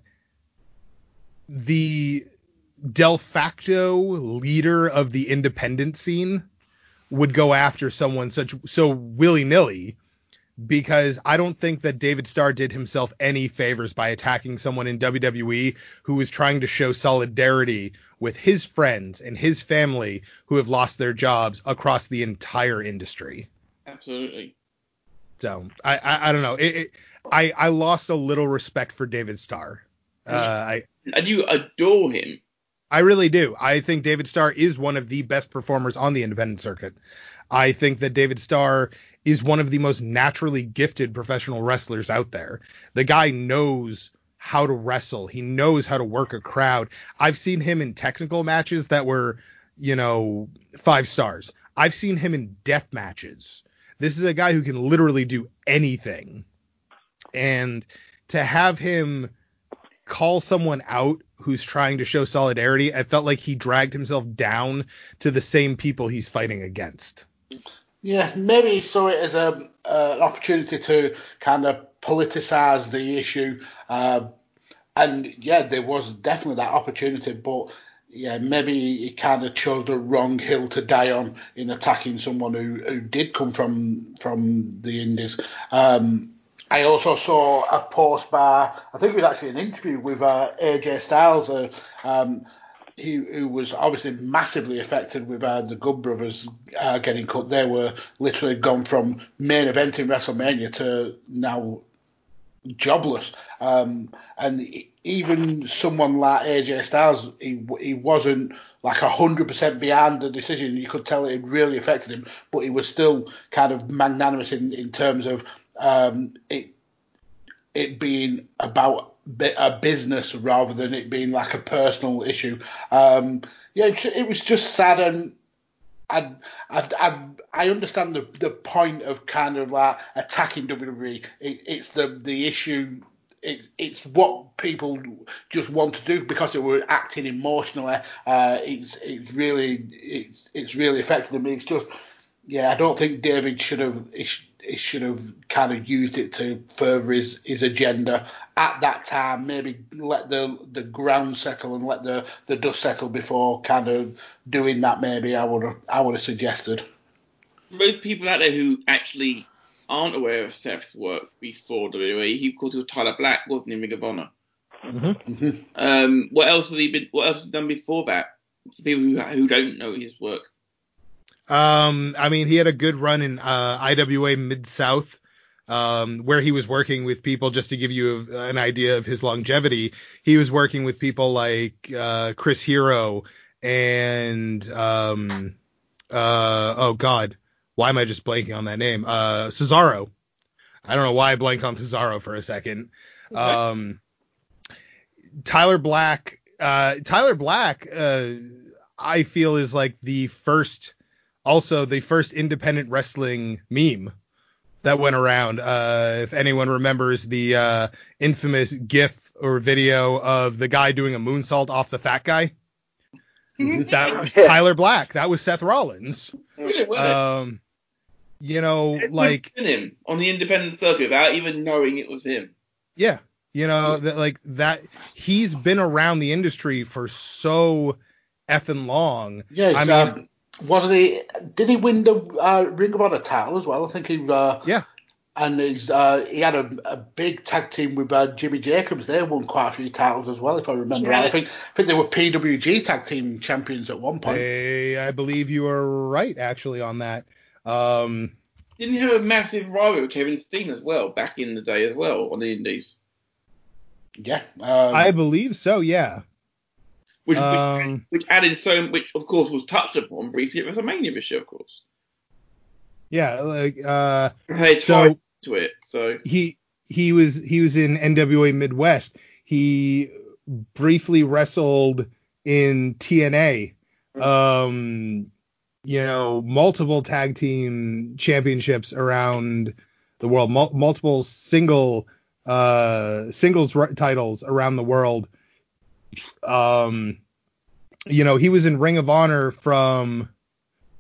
the de facto leader of the independent scene would go after someone so willy-nilly, because I don't think that David Starr did himself any favors by attacking someone in WWE who was trying to show solidarity with his friends and his family who have lost their jobs across the entire industry. Absolutely. So I don't know. I lost a little respect for David Starr. And you adore him. I really do. I think David Starr is one of the best performers on the independent circuit. I think that David Starr is one of the most naturally gifted professional wrestlers out there. The guy knows how to wrestle. He knows how to work a crowd. I've seen him in technical matches that were, 5 stars. I've seen him in death matches. This is a guy who can literally do anything. And to have him call someone out who's trying to show solidarity, I felt like he dragged himself down to the same people he's fighting against. Yeah, maybe he saw it as an opportunity to kind of politicize the issue. And yeah, there was definitely that opportunity, but yeah, maybe he kind of chose the wrong hill to die on in attacking someone who did come from the Indies. I also saw a post by, I think it was actually an interview with AJ Styles, who was obviously massively affected with the Good Brothers getting cut. They were literally gone from main event in WrestleMania to now jobless. And even someone like AJ Styles, he wasn't like 100% behind the decision. You could tell it really affected him, but he was still kind of magnanimous in terms of it being about a business rather than it being like a personal issue. It was just sad, and I understand the point of kind of like attacking WWE. It's the issue. It's what people just want to do because they were acting emotionally. It's really affected them. It's just, I don't think David should have kind of used it to further his agenda at that time. Maybe let the ground settle and let the dust settle before kind of doing that. Maybe I would have suggested. Most people out there who actually aren't aware of Seth's work before WWE, he, of course, was Tyler Black, wasn't he, Ring of Honor? Mm-hmm. What else has he done before that? For people who don't know his work. He had a good run in IWA Mid-South, where he was working with people, just to give you an idea of his longevity. He was working with people like Chris Hero and oh God, why am I just blanking on that name? Cesaro. I don't know why I blanked on Cesaro for a second. Okay. Tyler Black, I feel is like the first independent wrestling meme that went around. If anyone remembers the infamous GIF or video of the guy doing a moonsault off the fat guy, that was Tyler Black. That was Seth Rollins. Like him on the independent circuit without even knowing it was him. Yeah, that he's been around the industry for so effing long. Yeah, wasn't he? Did he win the Ring of Honor title as well? I think he. Yeah. And he had a big tag team with Jimmy Jacobs. They won quite a few titles as well, if I remember right. I think they were PWG tag team champions at one point. I believe you are right, actually, on that. Didn't he have a massive rival with Kevin Steen as well back in the day as well on the Indies? Yeah, I believe so. Yeah. Which added so, which of course was touched upon briefly at WrestleMania this year, of course. Yeah, to it. So he was in NWA Midwest. He briefly wrestled in TNA. Multiple tag team championships around the world, multiple singles titles around the world. He was in Ring of Honor from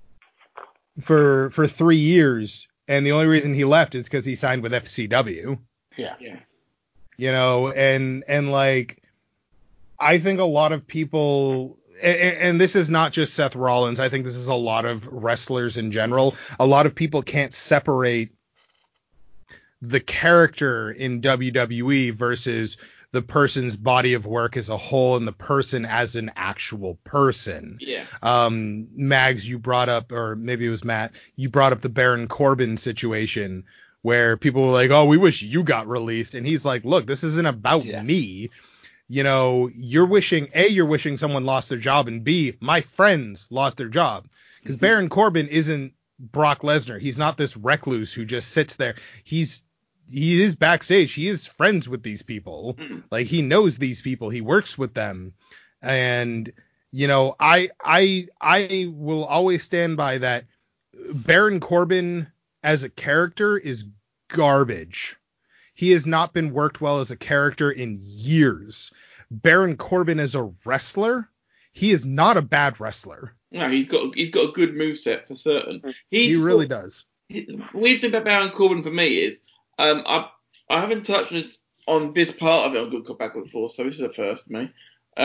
for 3 years, and the only reason he left is because he signed with FCW. Yeah. You know, and like, I think a lot of people, and this is not just Seth Rollins, I think this is a lot of wrestlers in general. A lot of people can't separate the character in WWE versus the person's body of work as a whole and the person as an actual person. Yeah. Mags, you brought up, or maybe it was Matt, you brought up the Baron Corbin situation where people were like, oh, we wish you got released. And he's like, look, this isn't about me. You know, you're wishing someone lost their job, and B, my friends lost their job. Because Baron Corbin isn't Brock Lesnar. He's not this recluse who just sits there. He is backstage. He is friends with these people. Like, he knows these people. He works with them. And, you know, I will always stand by that. Baron Corbin as a character is garbage. He has not been worked well as a character in years. Baron Corbin as a wrestler, he is not a bad wrestler. No, he's got a good moveset for certain. He really does. The weird thing about Baron Corbin for me is, I haven't touched on this part of it on Good Cop Bad Cop before, so this is a first for me.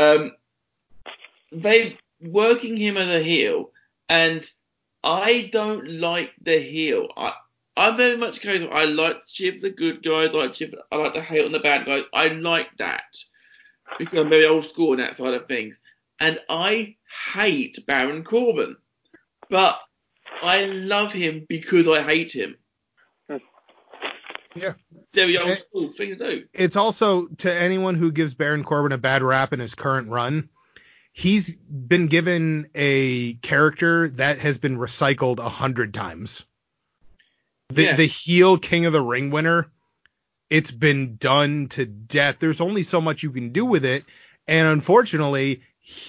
They working him as a heel, and I don't like the heel. I'm very much a case of I like to cheer for the good guys, I like to hate on the bad guys. I like that because I'm very old school on that side of things. And I hate Baron Corbin, but I love him because I hate him. Yeah. Very old school thing to do. It's also, to anyone who gives Baron Corbin a bad rap in his current run, he's been given a character that has been recycled 100 times. The heel King of the Ring winner, it's been done to death. There's only so much you can do with it. And unfortunately,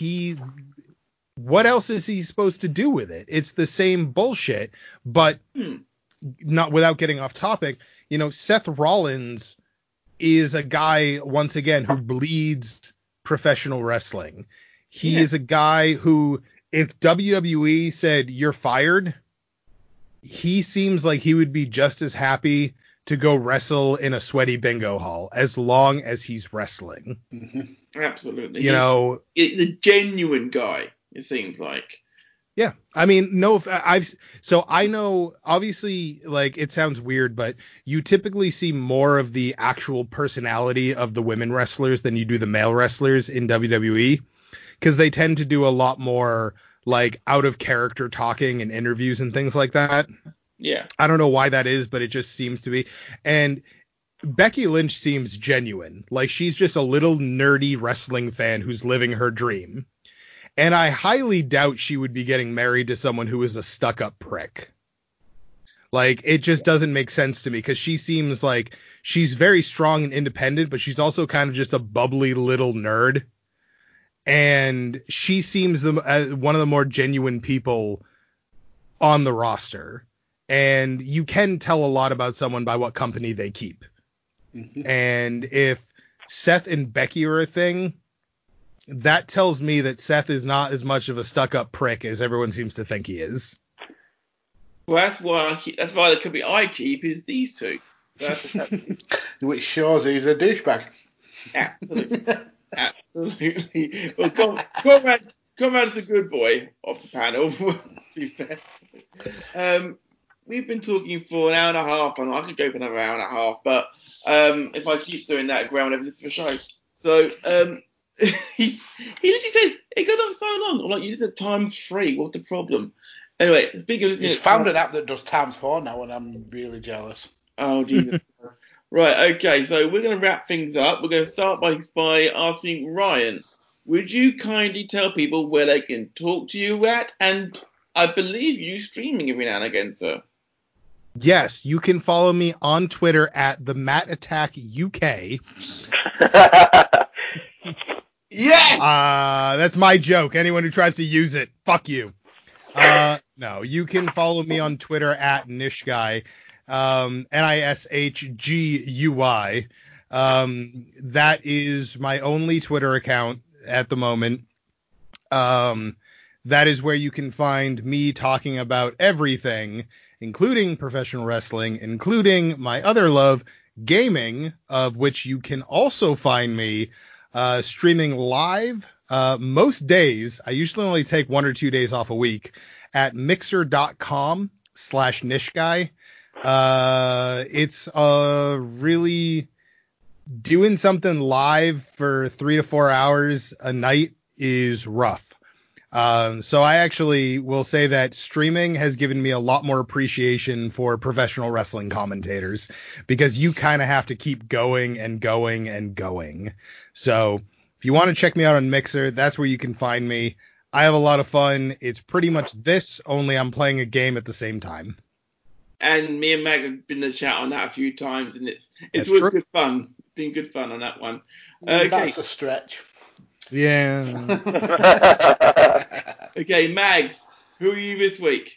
what else is he supposed to do with it? It's the same bullshit, but not without getting off topic. You know, Seth Rollins is a guy, once again, who bleeds professional wrestling. He is a guy who, if WWE said you're fired, he seems like he would be just as happy to go wrestle in a sweaty bingo hall as long as he's wrestling. Absolutely. You know, the genuine guy, it seems like. Yeah. I mean, I know, obviously, like, it sounds weird, but you typically see more of the actual personality of the women wrestlers than you do the male wrestlers in WWE, because they tend to do a lot more like out of character talking and interviews and things like that. Yeah. I don't know why that is, but it just seems to be. And Becky Lynch seems genuine. Like, she's just a little nerdy wrestling fan who's living her dream. And I highly doubt she would be getting married to someone who is a stuck-up prick. Like, it just doesn't make sense to me, because she seems like she's very strong and independent, but she's also kind of just a bubbly little nerd. And she seems one of the more genuine people on the roster. And you can tell a lot about someone by what company they keep. And if Seth and Becky are a thing, that tells me that Seth is not as much of a stuck-up prick as everyone seems to think he is. Well, that's why the company I keep is these two. Which shows he's a douchebag. Absolutely. Absolutely. Well, Conrad's a good boy off the panel, to be fair. We've been talking for an hour and a half, and I could go for another hour and a half, but if I keep doing that, Graham will never listen to the show. So, he literally said, it goes on so long. I'm like, you just said times 3. What's the problem? Anyway, speaking of... He's found an app that does times 4 now, and I'm really jealous. Oh, Jesus. Right, okay, so we're going to wrap things up. We're going to start by asking Ryan, would you kindly tell people where they can talk to you at? And I believe you streaming every now and again, sir. Yes, you can follow me on Twitter at the Matt Attack UK. Yeah! That's my joke. Anyone who tries to use it, fuck you. No, you can follow me on Twitter at Nishguy. NISHGUY. That is my only Twitter account at the moment. That is where you can find me talking about everything, including professional wrestling, including my other love, gaming, of which you can also find me streaming live most days. I usually only take 1 or 2 days off a week at mixer.com/nishguy. It's really doing something live for 3 to 4 hours a night is rough. So I actually will say that streaming has given me a lot more appreciation for professional wrestling commentators, because you kind of have to keep going and going and going. So if you want to check me out on Mixer, that's where you can find me. I have a lot of fun. It's pretty much this, only I'm playing a game at the same time. And me and Meg have been in the chat on that a few times, and it's That's really true. good fun. It's been good fun on that one. Okay. That's a stretch. Yeah. Okay, Mags, who are you this week?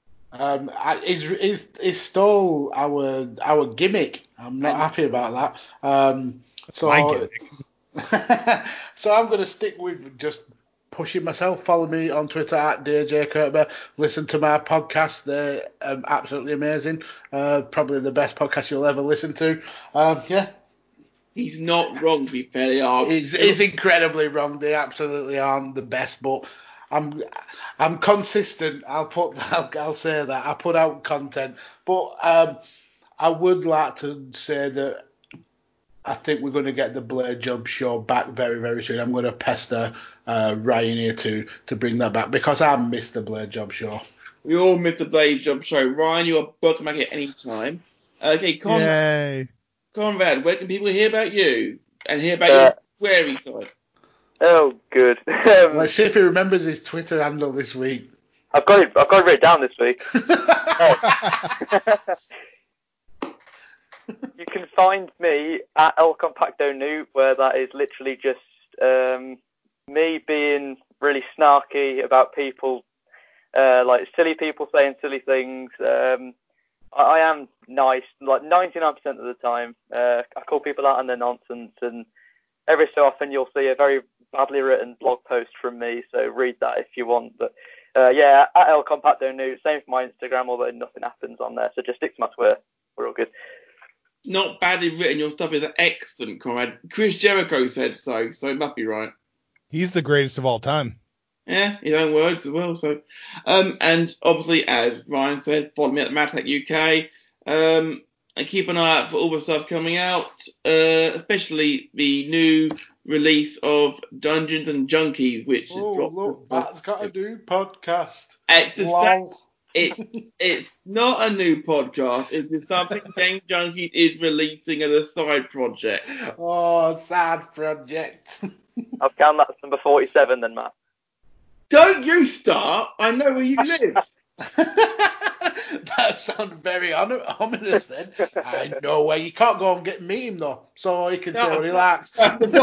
It's stole our gimmick. I'm not happy about that. My gimmick. So I'm going to stick with just pushing myself. Follow me on Twitter at DJ Kirkby. Listen to my podcast. They're absolutely amazing. Probably the best podcast you'll ever listen to. Yeah. He's not wrong, to be fair. They are. He's incredibly wrong. They absolutely aren't the best, but I'm consistent. I'll say that. I put out content, but I would like to say that I think we're going to get the Blade Job show back very, very soon. I'm going to pester Ryan here to bring that back, because I missed the Blade Job show. We all missed the Blade Job show. Ryan, you are welcome back at any time. Okay, Yay. Conrad, where can people hear about you and hear about your sweary side? Oh, good. Let's see if he remembers his Twitter handle this week. I've got it written down this week. You can find me at El Compacto Noob, where that is literally just me being really snarky about people, like silly people saying silly things. I am nice, like 99% of the time. I call people out on their nonsense, and every so often you'll see a very badly written blog post from me, so read that if you want. But yeah, at El Compacto Noob, same for my Instagram, although nothing happens on there, so just stick to my Twitter. We're all good. Not badly written, your stuff is excellent, Conrad. Chris Jericho said so it must be right. He's the greatest of all time. Yeah, his own words as well. So, and obviously, as Ryan said, follow me at Madtech UK. And keep an eye out for all the stuff coming out, especially the new release of Dungeons and Junkies, which is dropped. Look, Matt's got a new podcast. It's not a new podcast. It's something Game Junkies is releasing as a side project. Oh, sad project. I'll count that as number 47 then, Matt. Don't you start. I know where you live. That sounded very ominous then. I know where you can't go and meet him though, so he can say what he likes.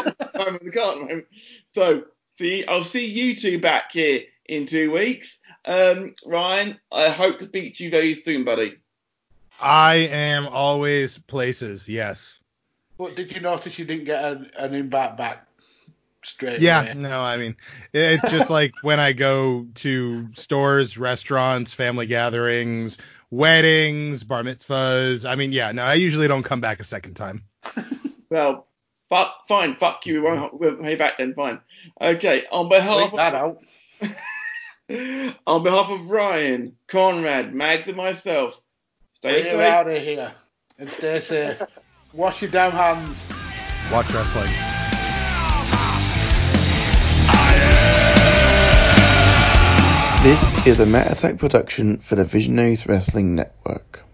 So, I'll see you two back here in 2 weeks. Ryan, I hope to speak to you very soon, buddy. I am always places, yes. But did you notice you didn't get an invite back straight Yeah, away? no, I mean, it's just like when I go to stores, restaurants, family gatherings, weddings, bar mitzvahs. I mean, yeah, no, I usually don't come back a second time. Well, fine, fuck you. We'll pay back then, fine. Okay, on behalf of Ryan, Conrad, Mags, and myself, stay safe. out of here and stay safe. Wash your damn hands. Watch wrestling. This is a Matt Attack production for the Visionaries Wrestling Network.